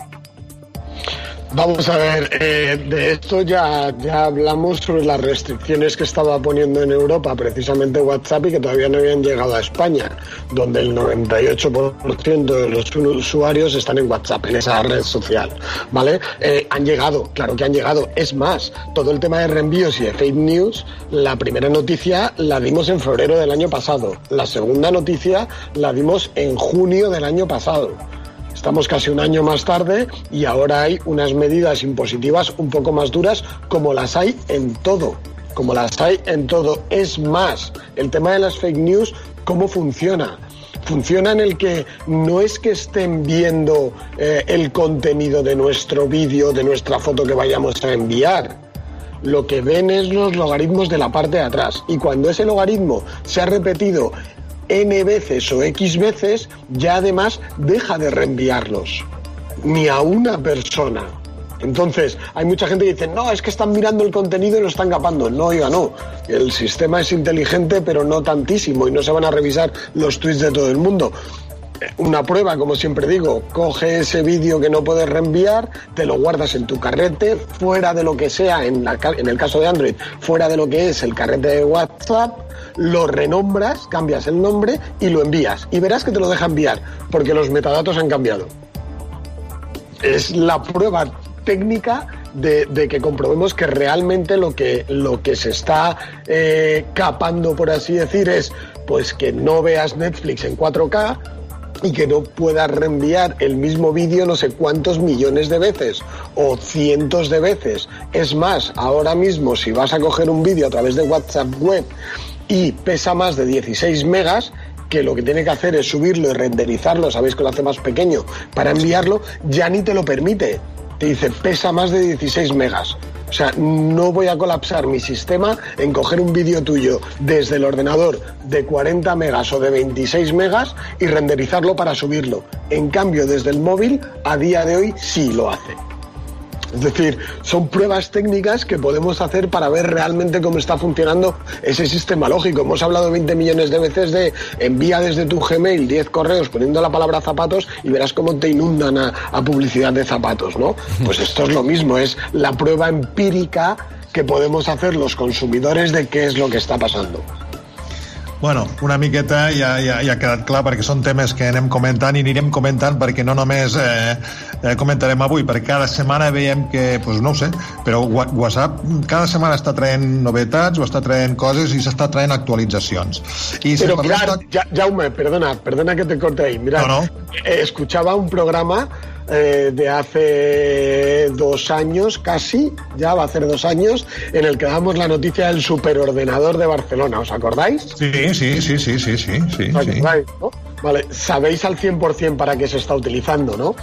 Vamos a ver, eh, de esto ya, ya hablamos sobre las restricciones que estaba poniendo en Europa precisamente WhatsApp y que todavía no habían llegado a España, donde el noventa y ocho por ciento de los usuarios están en WhatsApp, en esa red social, ¿vale? Eh, han llegado, claro que han llegado. Es más, todo el tema de reenvíos y de fake news, la primera noticia la dimos en febrero del año pasado, la segunda noticia la dimos en junio del año pasado. Estamos casi un año más tarde y ahora hay unas medidas impositivas un poco más duras, como las hay en todo, como las hay en todo. Es más, el tema de las fake news, ¿cómo funciona? Funciona en el que no es que estén viendo eh, el contenido de nuestro vídeo, de nuestra foto que vayamos a enviar. lo que ven es los logaritmos de la parte de atrás. Y cuando ese logaritmo se ha repetido n veces o x veces, ya además deja de reenviarlos. Ni a una persona. Entonces, hay mucha gente que dice, no, es que están mirando el contenido y lo están capando. No, oiga, no. El sistema es inteligente, pero no tantísimo, y no se van a revisar los tweets de todo el mundo. Una prueba, como siempre digo, coge ese vídeo que no puedes reenviar, te lo guardas en tu carrete, fuera de lo que sea, en, la, en el caso de Android, fuera de lo que es el carrete de WhatsApp, lo renombras, cambias el nombre y lo envías. Y verás que te lo deja enviar, porque los metadatos han cambiado. Es la prueba técnica de, de que comprobemos que realmente lo que, lo que se está eh, capando, por así decir, es pues que no veas Netflix en cuatro K y que no puedas reenviar el mismo vídeo no sé cuántos millones de veces o cientos de veces. Es más, ahora mismo si vas a coger un vídeo a través de WhatsApp web y pesa más de dieciséis megas, que lo que tiene que hacer es subirlo y renderizarlo, sabéis que lo hace más pequeño, para enviarlo, ya ni te lo permite. Te dice, pesa más de dieciséis megas. O sea, no voy a colapsar mi sistema en coger un vídeo tuyo desde el ordenador de cuarenta megas o de veintiséis megas y renderizarlo para subirlo. En cambio, desde el móvil, a día de hoy sí lo hace. Es decir, son pruebas técnicas que podemos hacer para ver realmente cómo está funcionando ese sistema lógico. Hemos hablado veinte millones de veces de envía desde tu Gmail diez correos poniendo la palabra zapatos y verás cómo te inundan a, a publicidad de zapatos, ¿no? Pues esto es lo mismo, es la prueba empírica que podemos hacer los consumidores de qué es lo que está pasando. Bueno, una miqueta ja, ja, ja ha quedat clar, perquè són temes que anem comentant i anirem comentant, perquè no només eh, eh, comentarem avui, perquè cada setmana veiem que, pues no ho sé, però WhatsApp cada setmana està traient novetats o està traient coses i s'està traient actualitzacions. I Pero mirad, de... ja, Jaume, perdona, perdona que te corte ahí. Mirad, no, no. Eh, escuchaba un programa Eh, de hace dos años casi, ya va a hacer dos años, en el que damos la noticia del superordenador de Barcelona, ¿os acordáis? Sí, sí, sí, sí, sí, sí, sí, sí. ¿No? Vale, sabéis al cien por ciento para qué se está utilizando, ¿no?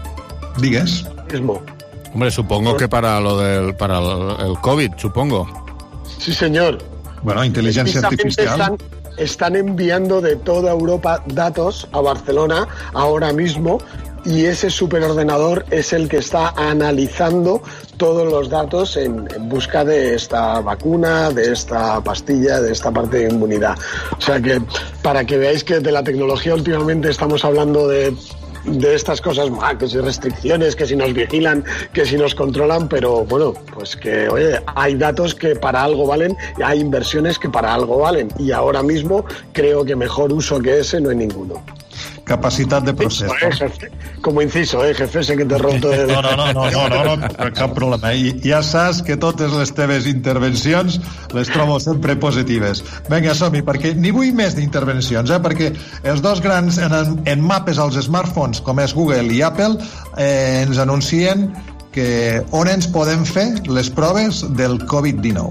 Digues. Mismo. Hombre, supongo que para lo del para el, el COVID, supongo. Sí, señor. Bueno, inteligencia artificial. Están, están enviando de toda Europa datos a Barcelona ahora mismo. Y ese superordenador es el que está analizando todos los datos en, en busca de esta vacuna, de esta pastilla, de esta parte de inmunidad. O sea que, para que veáis que de la tecnología últimamente estamos hablando de, de estas cosas, ah, que si restricciones, que si nos vigilan, que si nos controlan, pero bueno, pues que, oye, hay datos que para algo valen y hay inversiones que para algo valen. Y ahora mismo creo que mejor uso que ese no hay ninguno. Capacitat de procés. Eh, jefe. Com a inciso, eh, jefe, sé que te roto el... No, no, no, no, no, no, no, cap problema. I ja saps que totes les teves intervencions les trobo sempre positives. Vinga, som-hi, perquè ni vull més d'intervencions, eh, perquè els dos grans en, en mapes als smartphones, com és Google i Apple, eh, ens anuncien que on ens podem fer les proves del covid dinou.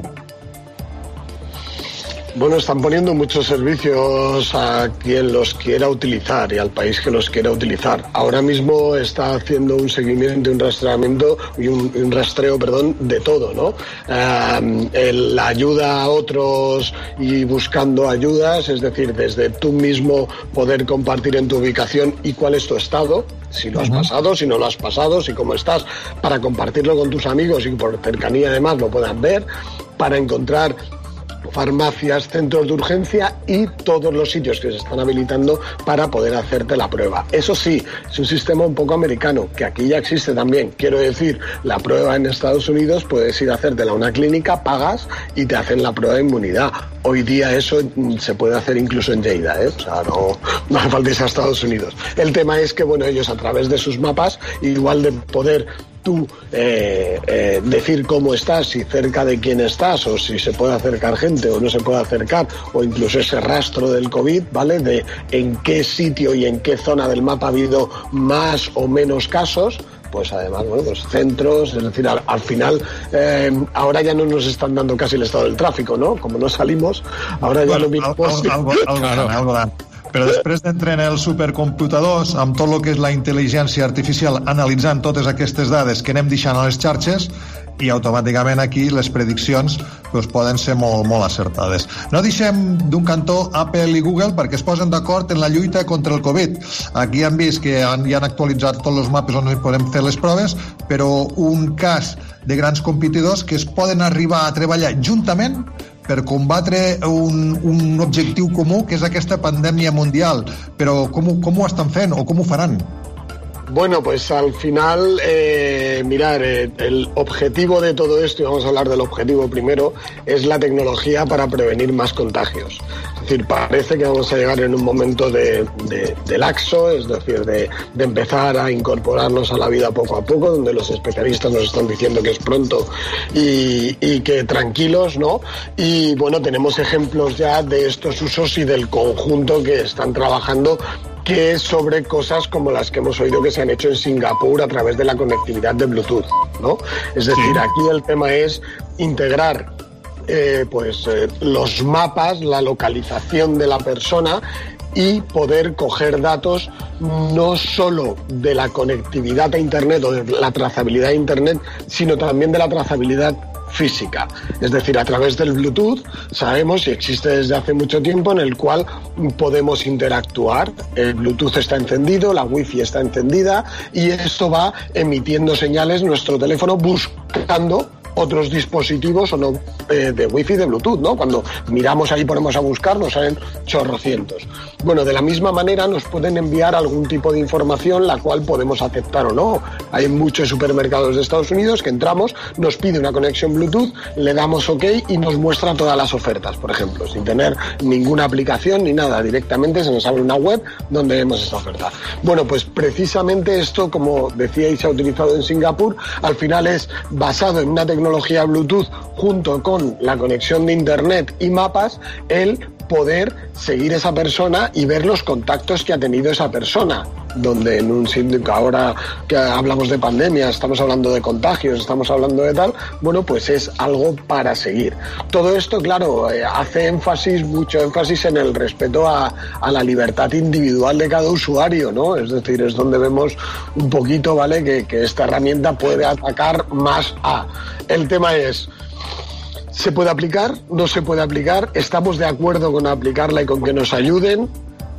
Bueno, están poniendo muchos servicios a quien los quiera utilizar y al país que los quiera utilizar. Ahora mismo está haciendo un seguimiento, un rastreamiento y un, un rastreo, perdón, de todo, ¿no? Eh, el, la ayuda a otros y buscando ayudas, es decir, desde tú mismo poder compartir en tu ubicación y cuál es tu estado, si lo has pasado, si no lo has pasado, si cómo estás, para compartirlo con tus amigos y por cercanía además lo puedan ver, para encontrar farmacias, centros de urgencia y todos los sitios que se están habilitando para poder hacerte la prueba. Eso sí, es un sistema un poco americano, que aquí ya existe también. Quiero decir, la prueba en Estados Unidos puedes ir a hacértela a una clínica, pagas y te hacen la prueba de inmunidad. Hoy día eso se puede hacer incluso en Lleida, ¿eh? O sea, no, no hace falta irse a Estados Unidos. El tema es que, bueno, ellos a través de sus mapas, igual de poder tú eh, eh, decir cómo estás, si cerca de quién estás, o si se puede acercar gente o no se puede acercar, o incluso ese rastro del COVID, ¿vale? De en qué sitio y en qué zona del mapa ha habido más o menos casos, pues además, bueno, pues centros, es decir, al, al final, eh, ahora ya no nos están dando casi el estado del tráfico, ¿no? Como no salimos, ahora ya bueno, no miramos... Algo, algo, algo, algo, algo. Però després d'entrar en els supercomputadors, amb tot el que és la intel·ligència artificial, analitzant totes aquestes dades que anem deixant a les xarxes, i automàticament aquí les prediccions doncs, poden ser molt, molt acertades. No deixem d'un cantó Apple i Google perquè es posen d'acord en la lluita contra el Covid. Aquí han vist que han, ja han actualitzat tots els mapes on podem fer les proves, però un cas de grans competidors que es poden arribar a treballar juntament per combatre un, un objectiu comú, que és aquesta pandèmia mundial. Però com, com ho estan fent o com ho faran? Bueno, pues al final, eh, mirar, eh, el objetivo de todo esto, y vamos a hablar del objetivo primero, es la tecnología para prevenir más contagios. Es decir, parece que vamos a llegar en un momento de, de, de laxo, es decir, de, de empezar a incorporarnos a la vida poco a poco, donde los especialistas nos están diciendo que es pronto y, y que tranquilos, ¿no? Y bueno, tenemos ejemplos ya de estos usos y del conjunto que están trabajando, que es sobre cosas como las que hemos oído que se han hecho en Singapur a través de la conectividad de Bluetooth, ¿no? Es decir, sí. Aquí el tema es integrar eh, pues eh, los mapas, la localización de la persona y poder coger datos no solo de la conectividad a Internet o de la trazabilidad a Internet, sino también de la trazabilidad física. Es decir, a través del Bluetooth sabemos, y existe desde hace mucho tiempo, en el cual podemos interactuar. El Bluetooth está encendido, la Wi-Fi está encendida y esto va emitiendo señales nuestro teléfono buscando otros dispositivos o no eh, de Wi-Fi, de Bluetooth, ¿no? Cuando miramos ahí, ponemos a buscar, nos salen chorrocientos. Bueno, de la misma manera nos pueden enviar algún tipo de información la cual podemos aceptar o no. Hay muchos supermercados de Estados Unidos que entramos, nos pide una conexión Bluetooth, le damos OK y nos muestra todas las ofertas, por ejemplo, sin tener ninguna aplicación ni nada. Directamente se nos abre una web donde vemos esta oferta. Bueno, pues precisamente esto, como decíais, se ha utilizado en Singapur, al final es basado en una tecnología tecnología Bluetooth junto con la conexión de Internet y mapas, el poder seguir esa persona y ver los contactos que ha tenido esa persona. Donde en un sitio, ahora que hablamos de pandemia, estamos hablando de contagios, estamos hablando de tal, bueno, pues es algo para seguir. Todo esto, claro, eh, hace énfasis, mucho énfasis en el respeto a, a la libertad individual de cada usuario, ¿no? Es decir, es donde vemos un poquito, ¿vale?, que, que esta herramienta puede atacar más a... El tema es... ¿Se puede aplicar? ¿No se puede aplicar? ¿Estamos de acuerdo con aplicarla y con que nos ayuden?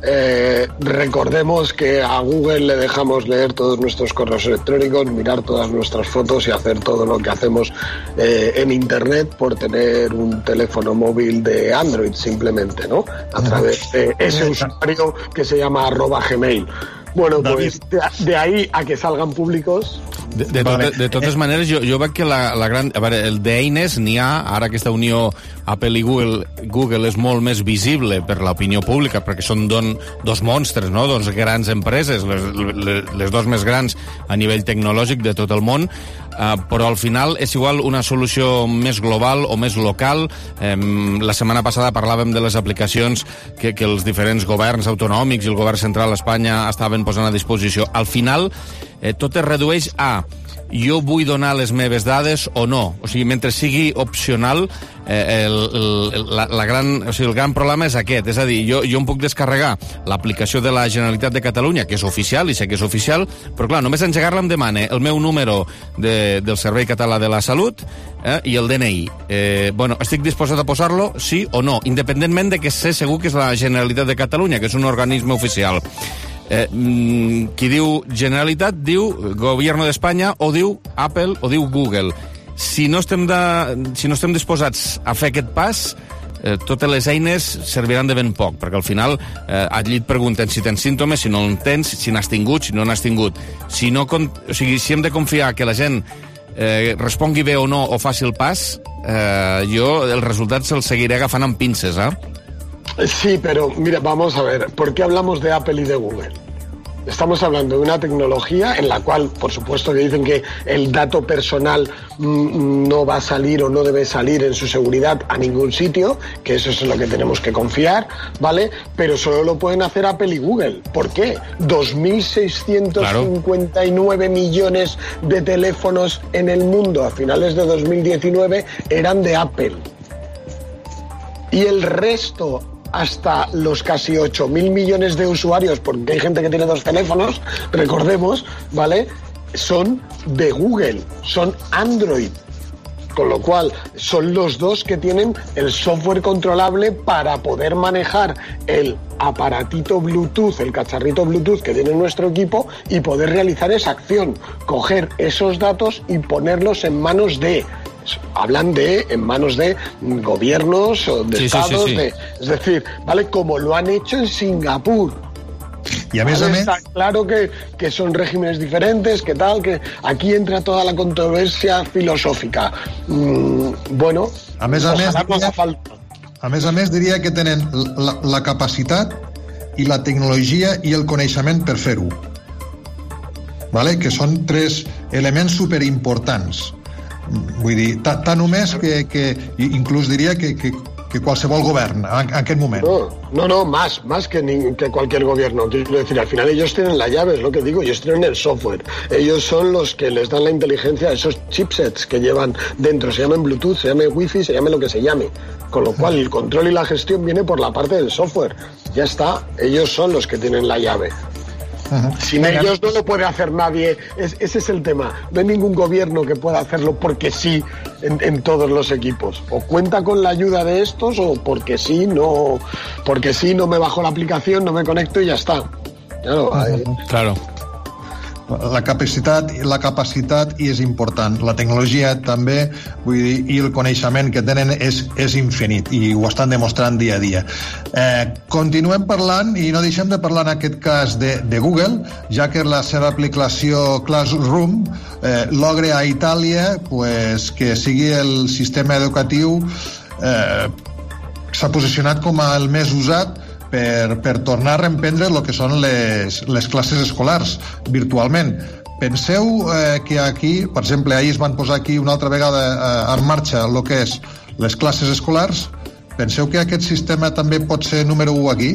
Eh, recordemos que a Google le dejamos leer todos nuestros correos electrónicos, mirar todas nuestras fotos y hacer todo lo que hacemos eh, en Internet por tener un teléfono móvil de Android simplemente, ¿no? A través de ese usuario que se llama arroba Gmail. Bueno, pues de, de ahí a que salgan públicos... De, de, vale. de, de totes maneres, jo, jo veig que la, la gran... A veure, el d'eines n'hi ha, ara aquesta unió Apple i Google, Google és molt més visible per l'opinió pública, perquè són don, dos monstres, no?, dos grans empreses, les, les, les dos més grans a nivell tecnològic de tot el món, uh, però al final és igual una solució més global o més local. Um, la setmana passada parlàvem de les aplicacions que, que els diferents governs autonòmics i el govern central a Espanya estaven posant a disposició. Al final, eh, tot es redueix a jo vull donar les meves dades o no. O sigui, mentre sigui opcional, eh, el, el, la, la gran, o sigui, el gran problema és aquest. És a dir, jo, jo em puc descarregar l'aplicació de la Generalitat de Catalunya, que és oficial, i sé que és oficial, però clar, només engegar-la em demana el meu número de, del Servei Català de la Salut eh, i el D N I. Eh, bueno, estic disposat a posar-lo, sí o no, independentment de que sé segur que és la Generalitat de Catalunya, que és un organisme oficial. Eh, qui diu Generalitat diu Gobierno d'Espanya o diu Apple o diu Google. Si no estem, de, si no estem disposats a fer aquest pas, eh, totes les eines serviran de ben poc, perquè al final eh, allí et pregunten si tens símptomes, si no en tens, si n'has tingut, si no n'has tingut. Si, no, o sigui, si hem de confiar que la gent eh, respongui bé o no o faci el pas, eh, jo el resultat se'l seguiré agafant amb pinces, eh? Sí, pero mira, vamos a ver, ¿por qué hablamos de Apple y de Google? Estamos hablando de una tecnología en la cual, por supuesto, que dicen que el dato personal mmm, no va a salir o no debe salir en su seguridad a ningún sitio, que eso es en lo que tenemos que confiar, ¿vale? Pero solo lo pueden hacer Apple y Google. ¿Por qué? dos mil seiscientos cincuenta y nueve claro. millones de teléfonos en el mundo a finales de dos mil diecinueve eran de Apple. Y el resto, hasta los casi ocho mil millones de usuarios, porque hay gente que tiene dos teléfonos, recordemos, ¿vale?, son de Google, son Android. Con lo cual, son los dos que tienen el software controlable para poder manejar el aparatito Bluetooth, el cacharrito Bluetooth que tiene nuestro equipo y poder realizar esa acción, coger esos datos y ponerlos en manos de... Hablan de en manos de gobiernos o de sí, estados, sí, sí, sí. De, es decir, ¿vale? Como lo han hecho en Singapur. Y a més a més... Está claro que, que son regímenes diferentes, que tal, que aquí entra toda la controversia filosófica. Mm, bueno, a més a més, no diria, falta. a més a més diria que tenen la, la capacitat i la tecnologia i el coneixement per fer-ho. Vale? Que són tres elements superimportants. Vull dir, tant només que, que inclús diria que, que, que qualsevol govern en, en aquest moment. No, no, no, más, más que, ni, que cualquier gobierno. Quiero decir, al final ellos tienen la llave, es lo que digo, ellos tienen el software. Ellos son los que les dan la inteligencia a esos chipsets que llevan dentro, se llamen Bluetooth, se llame Wi-Fi, se llame lo que se llame. Con lo cual, el control y la gestión viene por la parte del software. Ya está, ellos son los que tienen la llave. Uh-huh. Sin ellos no lo puede hacer nadie. Es, ese es el tema. No hay ningún gobierno que pueda hacerlo porque sí en, en todos los equipos. O cuenta con la ayuda de estos o porque sí no, porque sí no me bajo la aplicación, no me conecto y ya está. Claro. Uh-huh. Claro. La capacitat, la capacitat i és important. La tecnologia també, vull dir, i el coneixement que tenen és, és infinit i ho estan demostrant dia a dia. Eh, continuem parlant i no deixem de parlar en aquest cas de, de Google, ja que la seva aplicació Classroom eh, logra a Itàlia pues, que sigui el sistema educatiu eh, s'ha posicionat com el més usat Per, per tornar a reemprendre el que són les, les classes escolars virtualment. Penseu eh, que aquí, per exemple, ahir es van posar aquí una altra vegada eh, en marxa el que és les classes escolars. Penseu que aquest sistema també pot ser número u aquí?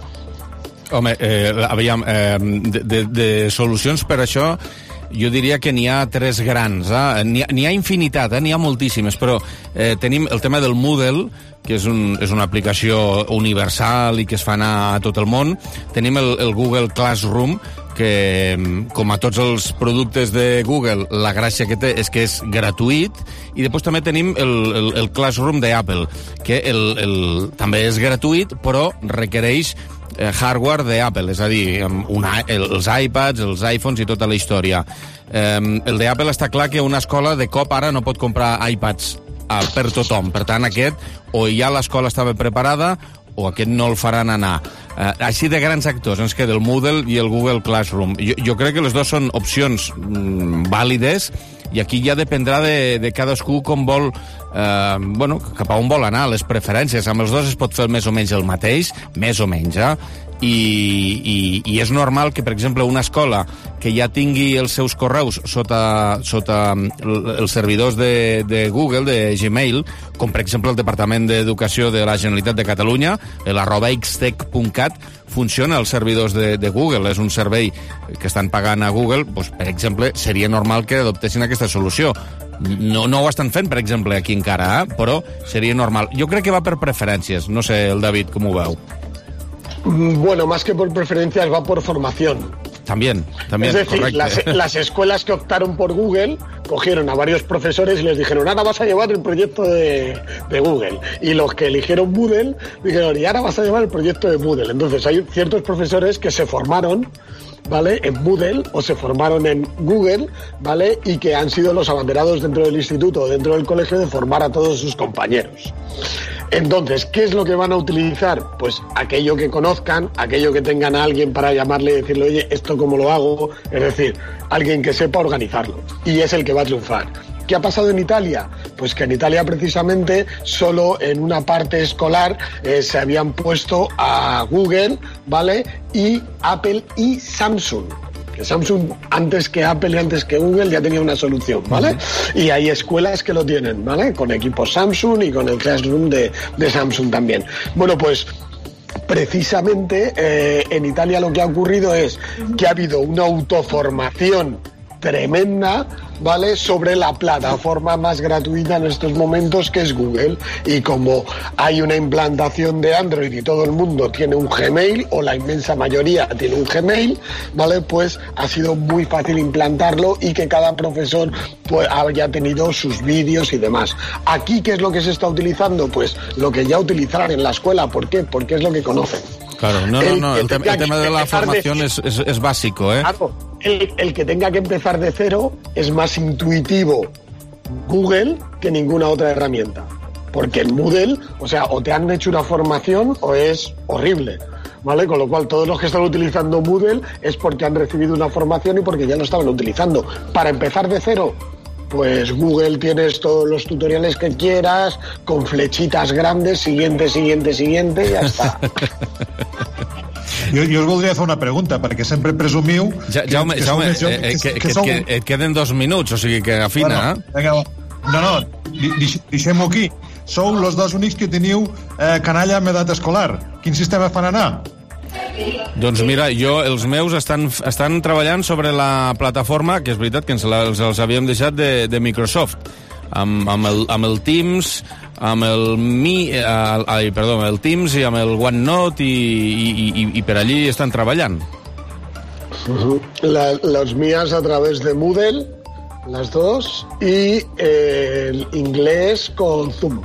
Home, eh, aviam, eh, de, de, de solucions per això jo diria que n'hi ha tres grans. Eh? N'hi ha, n'hi ha infinitat, eh? N'hi ha moltíssimes, però eh, tenim el tema del Moodle, que és, un, és una aplicació universal i que es fa anar a tot el món. Tenim el, el Google Classroom, que, com a tots els productes de Google, la gràcia que té és que és gratuït, i després també tenim el, el, el Classroom d'Apple, que el, el, també és gratuït, però requereix eh, hardware d'Apple, és a dir, una, el, els iPads, els iPhones i tota la història. Eh, el d'Apple està clar que una escola de cop ara no pot comprar iPads per tothom. Per tant, aquest o ja l'escola estava preparada o aquest no el faran anar. Eh, així de grans actors ens queda el Moodle i el Google Classroom. Jo, jo crec que les dues són opcions mm, vàlides i aquí ja dependrà de, de cadascú com vol, eh, bueno, cap a on vol anar, les preferències. Amb els dos es pot fer més o menys el mateix, més o menys, eh? I, i, i és normal que, per exemple, una escola que ja tingui els seus correus sota, sota els servidors de, de Google, de Gmail, com per exemple el Departament d'Educació de la Generalitat de Catalunya, l'arroba xtec punt cat, funciona als servidors de, de Google. És un servei que estan pagant a Google, doncs, per exemple, seria normal que adoptessin aquesta solució. No, no ho estan fent, per exemple, aquí encara, eh? Però seria normal. Jo crec que va per preferències. No sé, el David, com ho veu? Bueno, más que por preferencias va por formación. También, también, es decir, las, las escuelas que optaron por Google cogieron a varios profesores y les dijeron, ahora vas a llevar el proyecto de, de Google. Y los que eligieron Moodle dijeron, y ahora vas a llevar el proyecto de Moodle. Entonces hay ciertos profesores que se formaron, ¿vale?, en Moodle o se formaron en Google, ¿vale?, y que han sido los abanderados dentro del instituto o dentro del colegio de formar a todos sus compañeros. Entonces, ¿qué es lo que van a utilizar? Pues aquello que conozcan, aquello que tengan a alguien para llamarle y decirle, oye, ¿esto cómo lo hago? Es decir, alguien que sepa organizarlo. Y es el que va a triunfar. ¿Qué ha pasado en Italia? Pues que en Italia precisamente solo en una parte escolar eh, se habían puesto a Google, ¿vale?, y Apple y Samsung. Que Samsung, antes que Apple y antes que Google, ya tenía una solución, ¿vale? Uh-huh. Y hay escuelas que lo tienen, ¿vale? Con equipos Samsung y con el Classroom de, de Samsung también. Bueno, pues precisamente eh, en Italia lo que ha ocurrido es que ha habido una autoformación tremenda, ¿vale? Sobre la plataforma más gratuita en estos momentos, que es Google. Y como hay una implantación de Android y todo el mundo tiene un Gmail, o la inmensa mayoría tiene un Gmail, ¿vale? Pues ha sido muy fácil implantarlo y que cada profesor pues haya tenido sus vídeos y demás. Aquí, ¿qué es lo que se está utilizando? Pues lo que ya utilizarán en la escuela. ¿Por qué? Porque es lo que conocen. Claro, no, no, no, el, el, te el tema de la formación de... es, es, es básico, ¿eh? Claro, el, el que tenga que empezar de cero es más intuitivo Google que ninguna otra herramienta. Porque el Moodle, o sea, o te han hecho una formación o es horrible, ¿vale? Con lo cual, todos los que están utilizando Moodle es porque han recibido una formación y porque ya lo estaban utilizando. Para empezar de cero, pues Google, tienes todos los tutoriales que quieras, con flechitas grandes, siguiente, siguiente, siguiente, i ja està. Jo, jo us voldria fer una pregunta, perquè sempre presumiu... Ja, Jaume, que, que Jaume sou, eh, que, que, que, sou... que et queden dos minuts, o sigui que afina, bueno, vinga, no, no, deixem-ho aquí. Sou els dos únics que teniu eh, canalla amb edat escolar. Quin sistema fan anar? Doncs mira, jo, els meus estan, estan treballant sobre la plataforma, que és veritat que ens la, els, els havíem deixat de, de Microsoft, amb, amb, el, amb el Teams, amb el Mi, eh, ai, perdó, amb el Teams i amb el OneNote, i, i, i, i per allí estan treballant. Uh-huh. La, las mías a través de Moodle, las dos, y eh, el inglés con Zoom.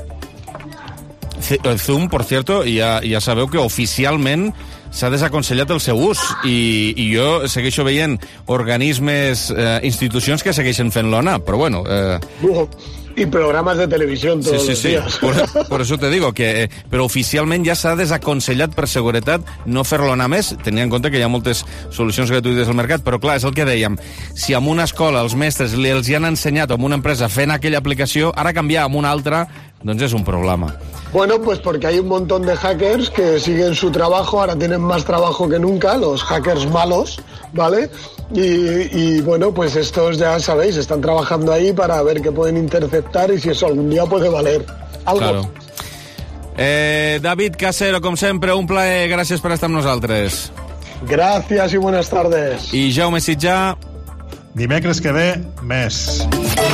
Zoom, por cierto, ja, ja sabeu que oficialment s'ha desaconsellat el seu ús, i, i jo segueixo veient organismes, eh, institucions que segueixen fent-lo anar, però bueno... Eh... Y programas de televisión todos sí, sí, los sí. días. Por, por eso te digo que... Eh, però oficialment ja s'ha desaconsellat per seguretat no fer-lo anar més, tenint en compte que hi ha moltes solucions gratuïtes al mercat, però clar, és el que dèiem, si en una escola els mestres li els hi han ensenyat, o en una empresa fent aquella aplicació, ara canviar a una altra, doncs és un problema. Bueno, pues porque hay un montón de hackers que siguen su trabajo, ahora tienen más trabajo que nunca, los hackers malos, ¿vale? Y, y bueno, pues estos ya sabéis, están trabajando ahí para ver qué pueden interceptar y si eso algún día puede valer algo. Claro. Eh, David Casero, com sempre, un plaer, gràcies per estar amb nosaltres. Gracias y buenas tardes. I Jaume Sitjà. Dimecres que ve, més.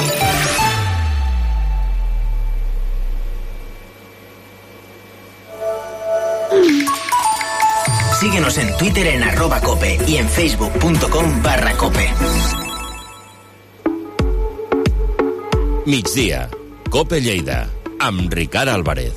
Síguenos en Twitter en arroba cope y en facebook.com barra cope. Migdia, Cope Lleida, amb Ricard Álvarez.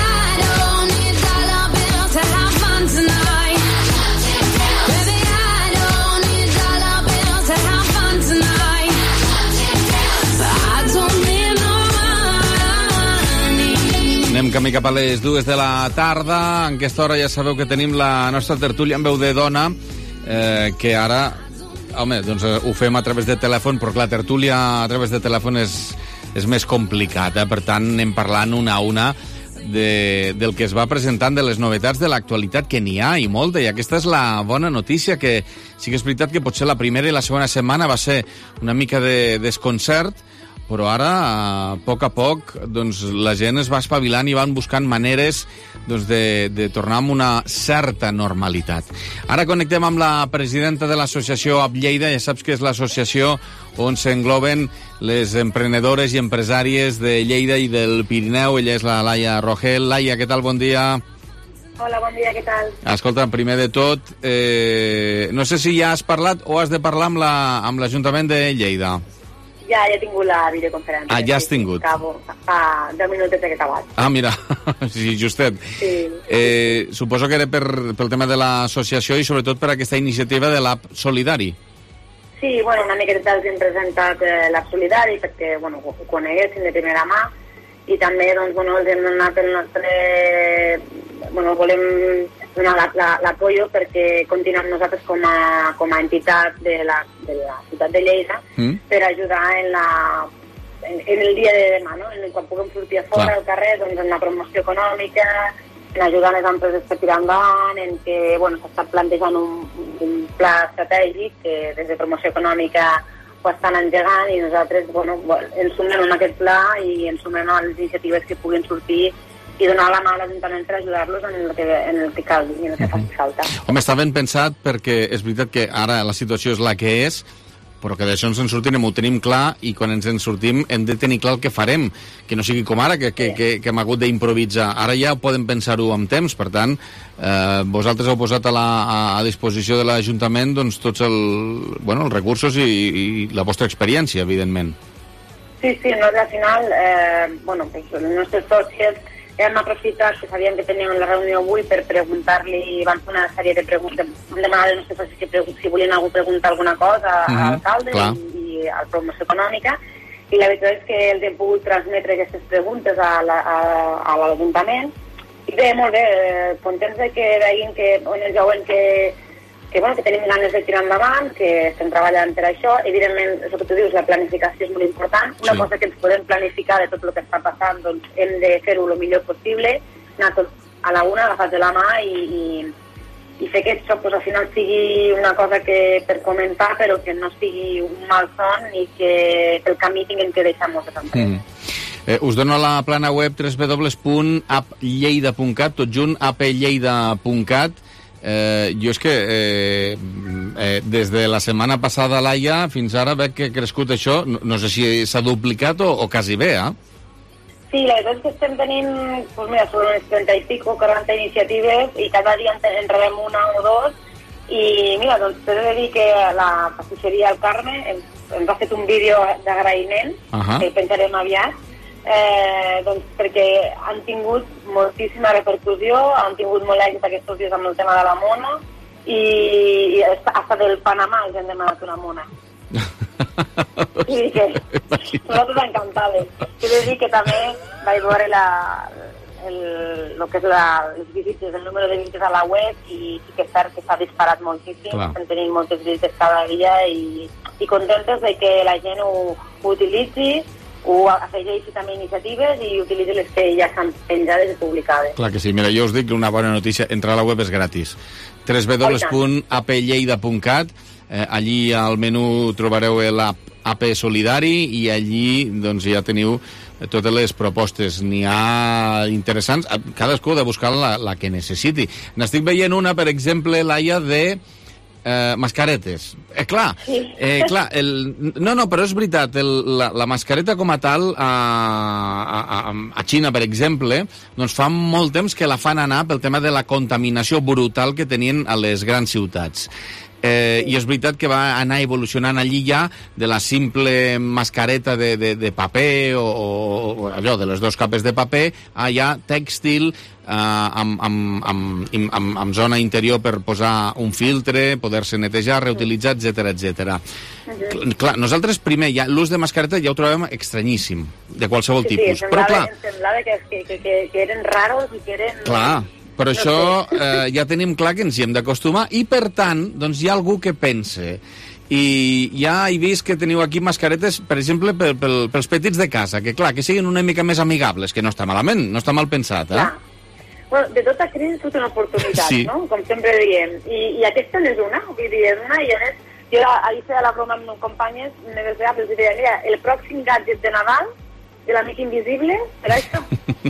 Anem camí cap a les dues de la tarda. En aquesta hora ja sabeu que tenim la nostra tertúlia en veu de dona, eh, que ara, home, doncs eh, ho fem a través de telèfon, però clar, tertúlia a través de telèfon és, és més complicat, eh? Per tant, anem parlant una a una de, del que es va presentant, de les novetats de l'actualitat, que n'hi ha i molta, i aquesta és la bona notícia, que sí que és veritat que potser la primera i la segona setmana va ser una mica de desconcert, però ara, a poc a poc, doncs, la gent es va espavilant i van buscant maneres doncs, de, de tornar amb una certa normalitat. Ara connectem amb la presidenta de l'associació Up Lleida, ja saps que és l'associació on s'engloben les emprenedores i empresàries de Lleida i del Pirineu. Ella és la Laia Rogel. Laia, què tal? Bon dia. Hola, bon dia, què tal? Escolta, primer de tot, eh, no sé si ja has parlat o has de parlar amb la, amb l'Ajuntament de Lleida. Ja, ja he tingut la videoconferència. Ah, ja has tingut. Acabo, fa deu minuts que he acabat. Ah, mira, sí, justet. Sí. Eh, suposo que era per, pel tema de l'associació i sobretot per aquesta iniciativa de l'app Solidari. Sí, bueno, una miqueta els hem presentat eh, l'app Solidari perquè, bueno, ho coneguessin de primera mà i també, doncs, bueno, els hem donat el nostre... Bueno, volem donar l'apoyo la, perquè continuem nosaltres com a, com a entitat de la, de la ciutat de Lleida mm. per ajudar en, la, en, en el dia de demà, no? En quan puguem sortir a fora al carrer, doncs en la promoció econòmica, en ajudar les empreses per tirar endavant, en que, bueno, s'està plantejant un, un pla estratègic que des de promoció econòmica ho estan engegant i nosaltres, bueno, ens sumem en aquest pla i ens sumem a les iniciatives que puguin sortir i donar la mà a l'Ajuntament per ajudar-los en el que, en el que calgui, en el que faci falta. Home, està ben pensat perquè és veritat que ara la situació és la que és, però que d'això ens en sortirem, ho tenim clar, i quan ens en sortim hem de tenir clar el que farem, que no sigui com ara, que, que, que, que hem hagut d'improvisar. Ara ja podem pensar-ho amb temps, per tant, eh, vosaltres heu posat a, la, a, a disposició de l'Ajuntament doncs, tots el, bueno, els recursos i, i la vostra experiència, evidentment. Sí, sí, nosaltres al final, eh, bueno, pues, els nostres socis hem aprofitat que sabíem que teníem la reunió avui per preguntar-li, van fer una sèrie de preguntes, vam demanar als nostres socis que pregu si volien algú preguntar alguna cosa a mm-hmm, l'alcalde i, i a la promoció econòmica, i la veritat és que els hem pogut transmetre aquestes preguntes a l'Ajuntament, i bé, molt bé, contents de que veguin que on ens veuen que que, bueno, que tenim ganes de tirar endavant, que estem treballant per això. Evidentment, el que tu dius, la planificació és molt important. Una sí. cosa que ens podem planificar de tot el que està passant, doncs hem de fer-ho el millor possible, anar tots a la una, agafats de la mà i, i, i fer que això pues, al final sigui una cosa que per comentar, però que no sigui un mal son i que pel camí tinguem que deixar moltes empreses. Mm. Eh, us dono la plana web w w w punt app lleida punt cat, tot junt, app lleida punt cat. Eh, jo és que eh, eh, des de la setmana passada, Laia, fins ara veig que ha crescut això, no, no sé si s'ha duplicat o, o quasi bé, eh? Sí, la veritat és que estem tenint, pues mira, sobre unes trenta i pico, quaranta iniciatives, i cada dia en rebem una o dos, i mira, doncs t'he de dir que la pastisseria El Carme ens, ens ha fet un vídeo d'agraïment, uh-huh. que penjarem aviat, Eh, doncs perquè han tingut moltíssima repercussió, han tingut molt èxit aquests dies amb el tema de la mona i, i hasta del Panamà els hem demanat una mona. I que nosaltres encantades. He de dir que també vaig veure la, el, el que és la, les visites, el número de visites a la web i sí que és cert que s'ha disparat moltíssim, Clar. estem tenint moltes visites cada dia i, i contentes de que la gent ho, ho utilitzi, ho afegeixi també iniciatives i utilitzi les que ja estan penjades i publicades. Clar que sí. Mira, jo us dic una bona notícia. Entrar a la web és gratis. w w w punt app lleida punt cat. Eh, allí al menú trobareu l'app A P Solidari i allí doncs, ja teniu totes les propostes. N'hi ha interessants. Cadascú ha de buscar la, la que necessiti. N'estic veient una, per exemple, Laia, de Eh, mascaretes. Eh, clar, eh, clar el... no, no, però és veritat, el, la, la mascareta com a tal a, a, a Xina, per exemple, doncs fa molt temps que la fan anar pel tema de la contaminació brutal que tenien a les grans ciutats. Eh, I és veritat que va anar evolucionant allí ja de la simple mascareta de, de, de paper o, o allò de les dues capes de paper a ja tèxtil eh, amb, amb, amb, amb, amb zona interior per posar un filtre, poder-se netejar, reutilitzar, etcètera, etcètera. Uh-huh. Clar, nosaltres primer ja l'ús de mascareta ja ho trobem estranyíssim, de qualsevol sí, tipus. Sí, però clar... Em semblava que, que, que, que eren raros i que eren... Clar. Però això eh, ja tenim clar que ens hi hem d'acostumar i, per tant, doncs hi ha algú que pense. I ja he vist que teniu aquí mascaretes, per exemple, per, per, pels petits de casa, que clar, que siguin una mica més amigables, que no està malament, no està mal pensat, eh? Clar. Bueno, de tota crisi és tota una oportunitat, sí. no? Com sempre diem. I, i aquesta n'és una, vull dir, és una, i a més, jo ahir feia la broma amb meus companyes, me deia, però deia, mira, el pròxim gadget de Nadal de l'amic invisible, serà això?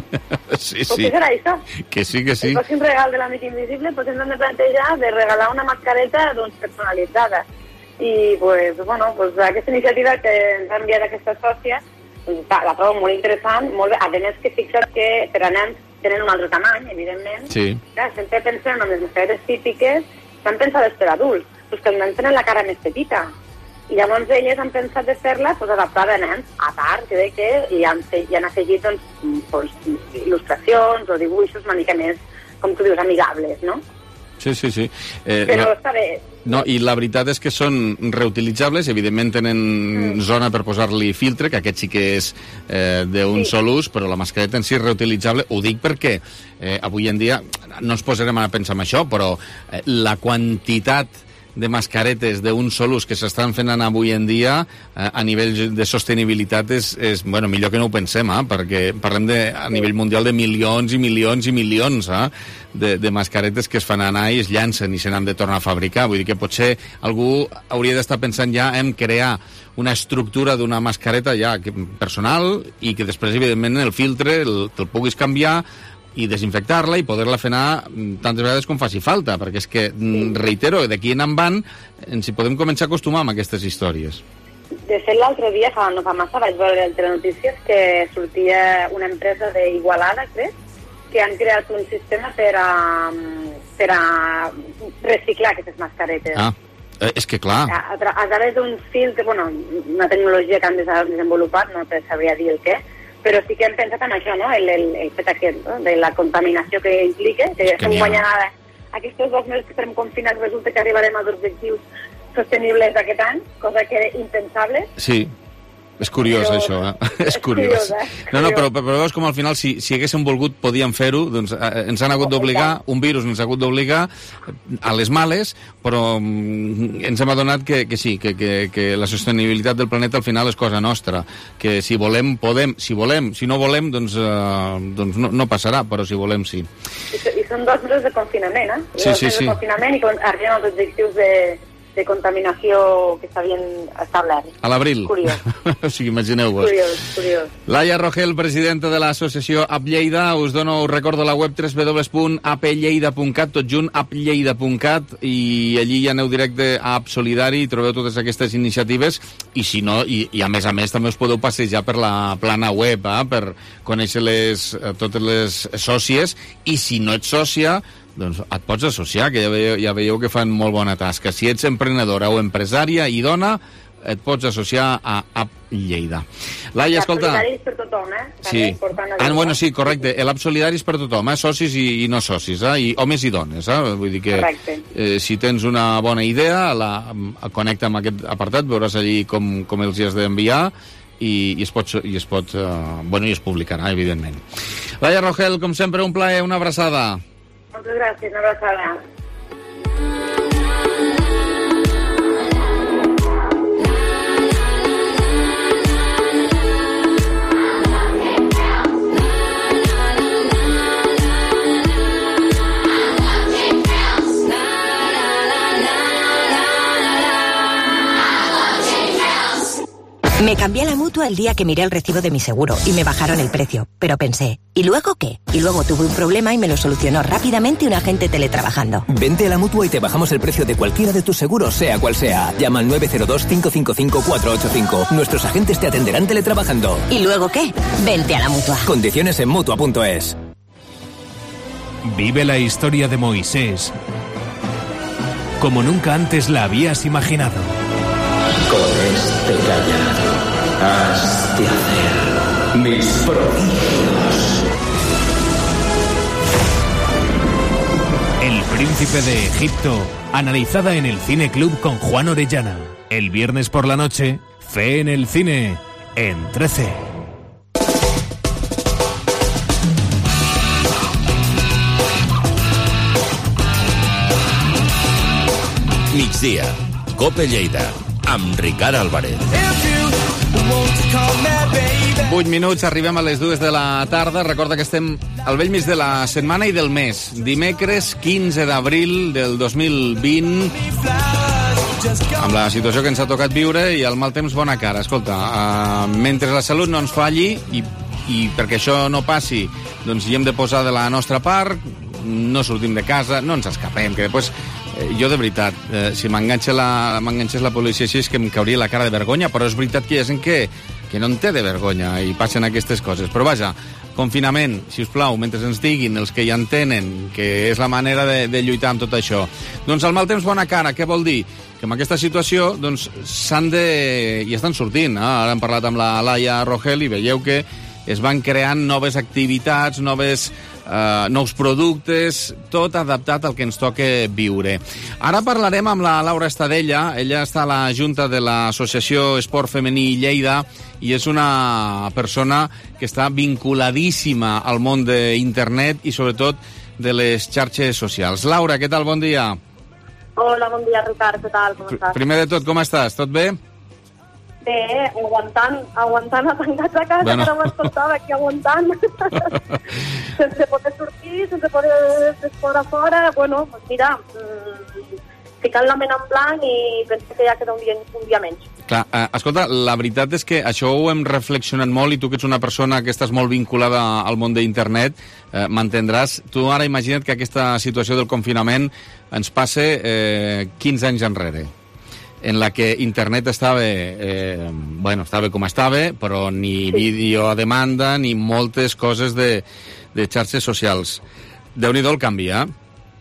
Sí, Pot sí. que serà això? Que sí, que sí. El pròxim regal de l'amic invisible, doncs hem de plantejar de regalar una mascareta doncs, personalitzada. I, pues, bueno, pues, aquesta iniciativa que ens ha enviat aquesta sòcia, pues, la trobo molt interessant, molt bé. A més que fixa't que per a nens tenen un altre tamany, evidentment. Sí. Clar, sempre pensem en les mascaretes típiques, estan pensades per adults, doncs que els nens tenen la cara més petita. I llavors elles han pensat de fer-la pues, adaptada a nens, a part que, que i han, i han afegit doncs, pues, il·lustracions o dibuixos una mica més, com tu dius, amigables, no? Sí, sí, sí. Eh, Però la... està bé. No, i la veritat és que són reutilitzables, evidentment tenen mm. zona per posar-li filtre, que aquest sí que és eh, d'un sí. sol ús, però la mascareta en si és reutilitzable. Ho dic perquè eh, avui en dia, no ens posarem a pensar en això, però eh, la quantitat de mascaretes d'un sol ús que s'estan fent anar avui en dia eh, a nivell de sostenibilitat és, és bueno, millor que no ho pensem, eh, perquè parlem de, a nivell mundial de milions i milions i milions eh, de, de mascaretes que es fan anar i es llancen i se n'han de tornar a fabricar. Vull dir que potser algú hauria d'estar pensant ja en crear una estructura d'una mascareta ja personal i que després, evidentment, el filtre el, el puguis canviar i desinfectar-la i poder-la fer anar tantes vegades com faci falta, perquè és que, reitero, d'aquí en van ens hi podem començar a acostumar amb aquestes històries. De fet, l'altre dia, fa, no fa massa, vaig veure en Telenotícies que sortia una empresa d'Igualada, crec, que han creat un sistema per a, per a reciclar aquestes mascaretes. Ah, eh, és que clar... A, a, a través d'un filtre, bueno, una tecnologia que han desenvolupat, no te sabria dir el què, però sí que hem pensat en això, no?, el, el, el fet aquest, no?, de la contaminació que implica, que estem guanyant ara aquests dos mesos que estem confinats, resulta que arribarem als objectius sostenibles d'aquest any, cosa que era impensable. Sí. És curiós, però... això, eh? És, és curiós. curiós eh? No, no, però, però veus com al final, si, si haguéssim volgut, podíem fer-ho, doncs eh, ens han hagut d'obligar, un virus ens ha hagut d'obligar a les males, però mm, ens hem adonat que, que sí, que, que, que la sostenibilitat del planeta al final és cosa nostra, que si volem, podem, si volem, si no volem, doncs, eh, doncs no, no passarà, però si volem, sí. I, i són dos mesos de confinament, eh? Sí, dos sí, mesos sí. de confinament i arriben als objectius de... de contaminació que s'havien establert. A l'abril. Curiós. O sigui, imagineu-vos. Curiós, curiós. Laia Rogel, presidenta de l'associació A P Lleida, us dono, us recordo la web w w w punt a p lleida punt cat, tot junt, a p lleida punt cat, i allí hi aneu directe a App Solidari i trobeu totes aquestes iniciatives, i si no, i, i a més a més també us podeu passejar per la plana web, eh, per conèixer les, totes les sòcies, i si no ets sòcia, doncs et pots associar, que ja veieu, ja veieu que fan molt bona tasca. Si ets emprenedora o empresària i dona, et pots associar a App Lleida. Laia, escolta... L'app Solidari és per tothom, eh? Sí. Ah, bueno, sí, correcte. L'app Solidari és per tothom, eh? Socis i, i no socis, eh? I homes i dones, eh? Vull dir que eh, si tens una bona idea, la, connecta amb aquest apartat, veuràs allí com, com els hi has d'enviar, i, i es pot, i es, pot uh, bueno, i es publicarà, evidentment. Laia Rogel, com sempre, un plaer, una abraçada. Moltes gràcies, una abraçada. Me cambié a la Mutua el día que miré el recibo de mi seguro y me bajaron el precio. Pero pensé, ¿y luego qué? Y luego tuve un problema y me lo solucionó rápidamente un agente teletrabajando. Vente a la Mutua y te bajamos el precio de cualquiera de tus seguros, sea cual sea. Llama al nueve cero dos, cinco cinco cinco, cuatro ocho cinco. Nuestros agentes te atenderán teletrabajando. ¿Y luego qué? Vente a la Mutua. Condiciones en Mutua punto es. Vive la historia de Moisés como nunca antes la habías imaginado. Con este callado has de hacer mis prodigios. El príncipe de Egipto, analizada en el Cine Club con Juan Orellana. El viernes por la noche, Fe en el Cine, en trece. Migdia, Cope Lleida, amb Ricard Álvarez. vuit minuts, arribem a les dues de la tarda. Recorda que estem al vell mig de la setmana i del mes. Dimecres quinze d'abril del dos mil vint, amb la situació que ens ha tocat viure i el mal temps bona cara. Escolta, uh, mentre la salut no ens falli, i, i perquè això no passi, doncs hi hem de posar de la nostra part, no sortim de casa, no ens escapem, que després... Jo, de veritat, eh, si m'enganxés la, la policia així és que em cauria la cara de vergonya, però és veritat que hi ha gent que, que no en té de vergonya i passen aquestes coses. Però vaja, confinament, si us plau, mentre ens diguin els que hi entenen que és la manera de, de lluitar amb tot això. Doncs el mal temps bona cara, què vol dir? Que amb aquesta situació doncs s'han de... i estan sortint, eh? Ara hem parlat amb la Laia Rogel i veieu que es van creant noves activitats, noves... Uh, nous productes, tot adaptat al que ens toca viure. Ara parlarem amb la Laura Estadella. Ella està a la Junta de l'Associació Esport Femení Lleida i és una persona que està vinculadíssima al món d'internet i sobretot de les xarxes socials. Laura, què tal? Bon dia. Hola, bon dia, Ricard. Què tal? Com estàs? Primer de tot, com estàs? Tot bé? Bé, aguantant, aguantant a tancats a casa, bueno. Que no m'escoltava aquí aguantant. Sense poder sortir, sense poder fora fora, bueno, pues mira, mmm, ficant la ment en blanc i penso que ja queda un dia, un dia menys. Clar, eh, escolta, la veritat és que això ho hem reflexionat molt i tu que ets una persona que estàs molt vinculada al món d'internet, eh, m'entendràs. Tu ara imagina't que aquesta situació del confinament ens passe eh, quinze anys enrere, en la que internet estava, eh, bueno, estava com estava, però ni vídeo a demanda ni moltes coses de, de xarxes socials. Déu-n'hi-do el canvi, eh?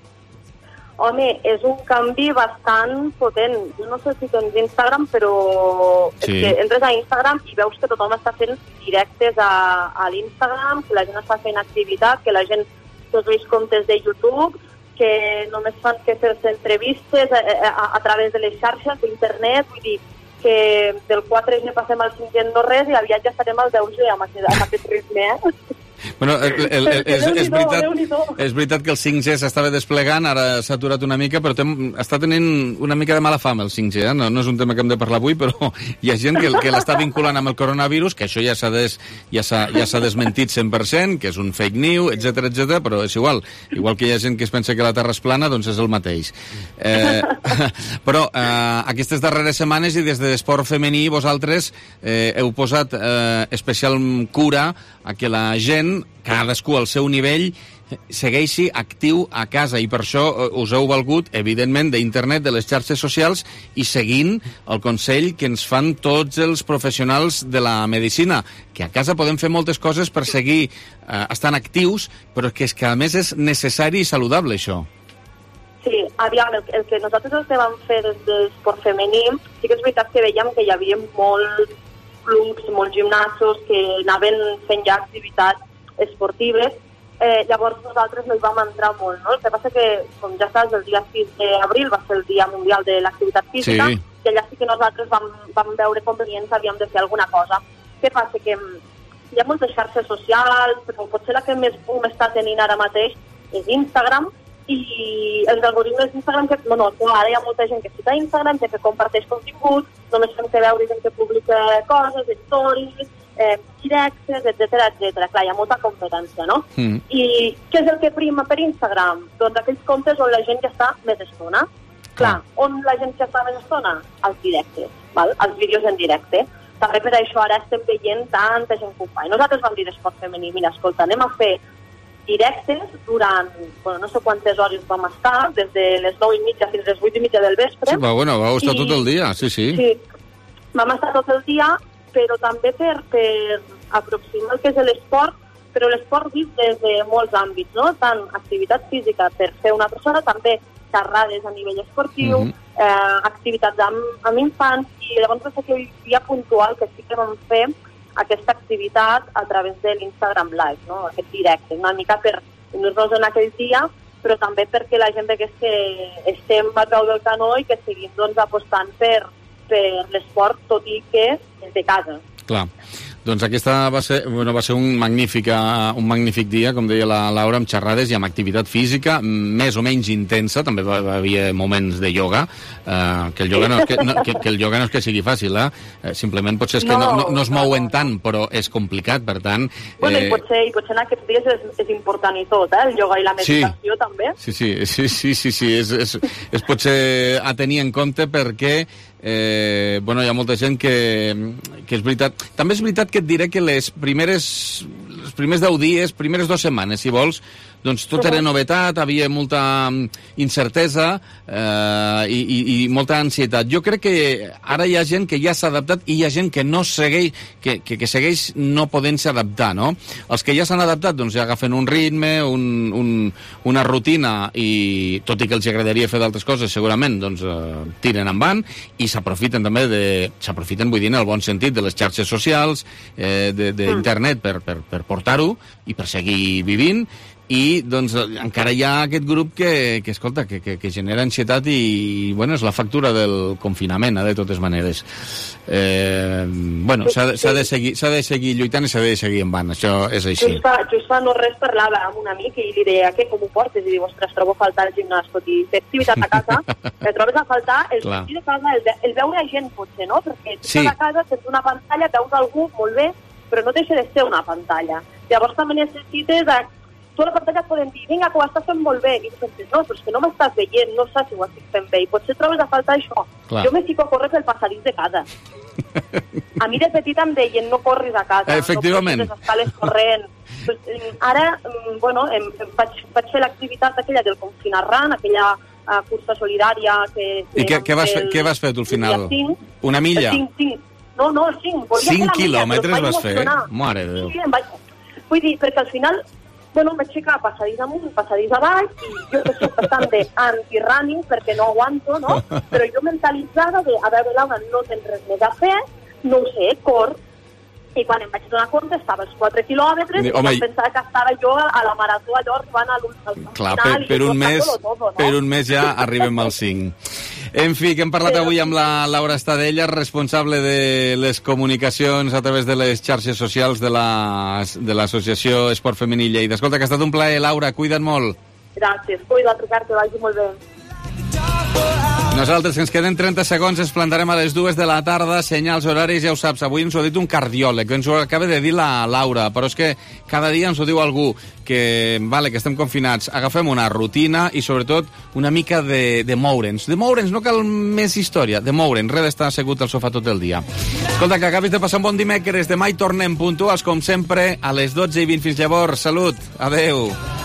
Home, és un canvi bastant potent. Jo no sé si tens Instagram, però sí. És que entres a Instagram i veus que tothom està fent directes a, a l'Instagram, que la gent està fent activitat, que la gent tots els comptes de YouTube, que només fan que fer-se entrevistes a, a, a través de les xarxes d'internet, vull dir que del quatre G passem al cinc G no res i aviat ja estarem al deu G amb aquest, amb aquest ritme, eh? Bueno, el, el, el, és, és, veritat, és veritat que el cinc G s'estava desplegant, ara s'ha aturat una mica, però tem, està tenint una mica de mala fama el cinc G, eh? no, no és un tema que hem de parlar avui, però hi ha gent que, que l'està vinculant amb el coronavirus, que això ja s'ha des, ja ja s'ha desmentit cent per cent, que és un fake news, etcètera, etcètera, però és igual. Igual que hi ha gent que es pensa que la Terra és plana, doncs és el mateix. Eh, però eh, aquestes darreres setmanes i des de l'esport femení vosaltres eh, heu posat eh, especial cura a que la gent, cadascú al seu nivell, segueixi actiu a casa, i per això us heu valgut, evidentment, d'internet, de les xarxes socials, i seguint el consell que ens fan tots els professionals de la medicina, que a casa podem fer moltes coses per seguir eh, estant actius, però que és que a més és necessari i saludable, això. Sí, aviam, el, el que nosaltres el que vam fer des del esport femení, sí que és veritat que veiem que hi havia molts clubs, molts gimnasos que anaven fent ja activitats esportives, eh, llavors nosaltres no hi vam entrar molt, no? El que passa que, com ja saps, el dia sis d'abril va ser el Dia Mundial de l'Activitat Física, sí. I allà sí que nosaltres vam, vam veure convenients, havíem de fer alguna cosa. Què passa? Que hi ha moltes xarxes socials, però potser la que més boom està tenint ara mateix és Instagram, i els algoritmes d'Instagram, que, bueno, ara hi ha molta gent que cita Instagram, gent que comparteix contingut, només fem que veure gent que publica coses, stories, eh, directes, etcètera, etcètera. Clar, hi ha molta competència, no? Mm. I què és el que prima per Instagram? Doncs aquells comptes on la gent ja està més estona. Clar, on la gent ja està més estona? Els directes, val? Els vídeos en directe. També per això ara estem veient tanta gent que ho fa. I nosaltres vam dir d'esport femení, mira, escolta, anem a fer directes durant, bueno, no sé quantes hores vam estar, des de les nou i mitja fins a les vuit i mitja del vespre. Sí, bueno, vau estar I, tot el dia, sí, sí. Sí, vam estar tot el dia, però també per, per aproximar el que és l'esport, però l'esport vist des de molts àmbits, no? Tant activitat física per fer una persona, també xerrades a nivell esportiu, mm-hmm. eh, activitats amb, amb infants, i llavors va ser que hi havia puntual que sí que vam fer aquesta activitat a través de l'Instagram Live, no? Aquest directe, una mica per unir-nos en aquell dia, però també perquè la gent vegués que estem a peu del canó i que seguim doncs, apostant per, per l'esport, tot i que des de casa. Clar. Doncs aquesta va ser, bueno, va ser un magnífic, un magnífic dia, com deia la Laura, amb xerrades i amb activitat física, més o menys intensa, també va, va havia moments de ioga, eh, que, el ioga no és que, no, que, que el ioga no és que sigui fàcil, eh? Simplement potser és que no, no, no es mouen tant, però és complicat, per tant... Eh... Bueno, i potser, i potser en aquests dies és, és important i tot, eh? El ioga i la meditació sí. també. Sí, sí, sí, sí, sí, sí. És, és, és potser a tenir en compte perquè Eh, bueno, hi ha molta gent que, que és veritat. També és veritat que et diré que les primeres els primers deu dies, primeres dues setmanes, si vols, doncs tot era novetat, havia molta incertesa eh, i, i, i molta ansietat. Jo crec que ara hi ha gent que ja s'ha adaptat i hi ha gent que no segueix, que, que, que segueix no podent-se adaptar, no? Els que ja s'han adaptat, doncs ja agafen un ritme, un, un, una rutina, i tot i que els agradaria fer d'altres coses, segurament, doncs eh, tiren en van i s'aprofiten també de... s'aprofiten, vull dir, en el bon sentit, de les xarxes socials, eh, d'internet per, per, per portar-ho i per seguir vivint. I doncs encara hi ha aquest grup que, que escolta, que, que, que genera ansietat i, bueno, és la factura del confinament, eh, de totes maneres. Eh, bueno, s'ha de, de, seguir, s'ha de seguir lluitant i s'ha de seguir en van, això és així. Just fa, just fa no res parlava amb un amic i li deia, què, com ho portes? I diu, ostres, trobo a faltar el gimnàs, tot i fer activitat a casa, et trobes a faltar el sortir de casa, el, el veure gent, potser, no? Perquè tu sí. estàs a casa, tens una pantalla, veus algú, molt bé, però no deixa de ser una pantalla. Llavors també necessites tu a la pantalla et poden dir, vinga, que ho estàs fent molt bé, i tu penses, no, però és que no m'estàs veient, no saps si ho estic fent bé, i potser trobes a faltar això. Clar. Jo me fico a córrer pel passadís de casa. A mi de petita em deien, no corris a casa, Efectivament. no corris les escales corrent. Pues, ara, bueno, em, em vaig, vaig fer l'activitat aquella del Confinar Run, aquella uh, cursa solidària que... I què, què, vas fer, què vas fer tu al final? cinc, Una milla? cinc, cinc. No, no, cinc. cinc quilòmetres vas fer? Mare de Déu. Sí, em vaig... Vull dir, perquè al final, bueno, em vaig ficar passadís amunt, passadís avall, i jo que soc bastant de anti-running, perquè no aguanto, no? Però jo mentalitzada de, a veure, Laura, no tens res més a fer, no ho sé, cor. I quan em vaig donar compte estava als quatre quilòmetres i Home, em pensava que estava jo a la marató allò arribant a l'últim clar, final. per, per, un mes, todo, no? per un mes ja arribem als cinc. En fi, que hem parlat Però... avui amb la Laura Estadella, responsable de les comunicacions a través de les xarxes socials de l'associació la, Esport Femení Lleida. Escolta, que ha estat un plaer, Laura, cuida't molt. Gràcies, cuida't, Ricard, que vagi molt bé. Nosaltres, que ens queden trenta segons, ens plantarem a les dues de la tarda, senyals horaris, ja ho saps, avui ens ho ha dit un cardiòleg, ens ho acaba de dir la Laura, però és que cada dia ens ho diu algú, que, vale, que estem confinats, agafem una rutina i, sobretot, una mica de, de moure'ns. De moure'ns, no cal més història, de moure'ns, res d'estar assegut al sofà tot el dia. Escolta, que acabis de passar un bon dimecres, demà hi tornem puntuals, com sempre, a les dotze i vint. Fins llavors, salut, adeu.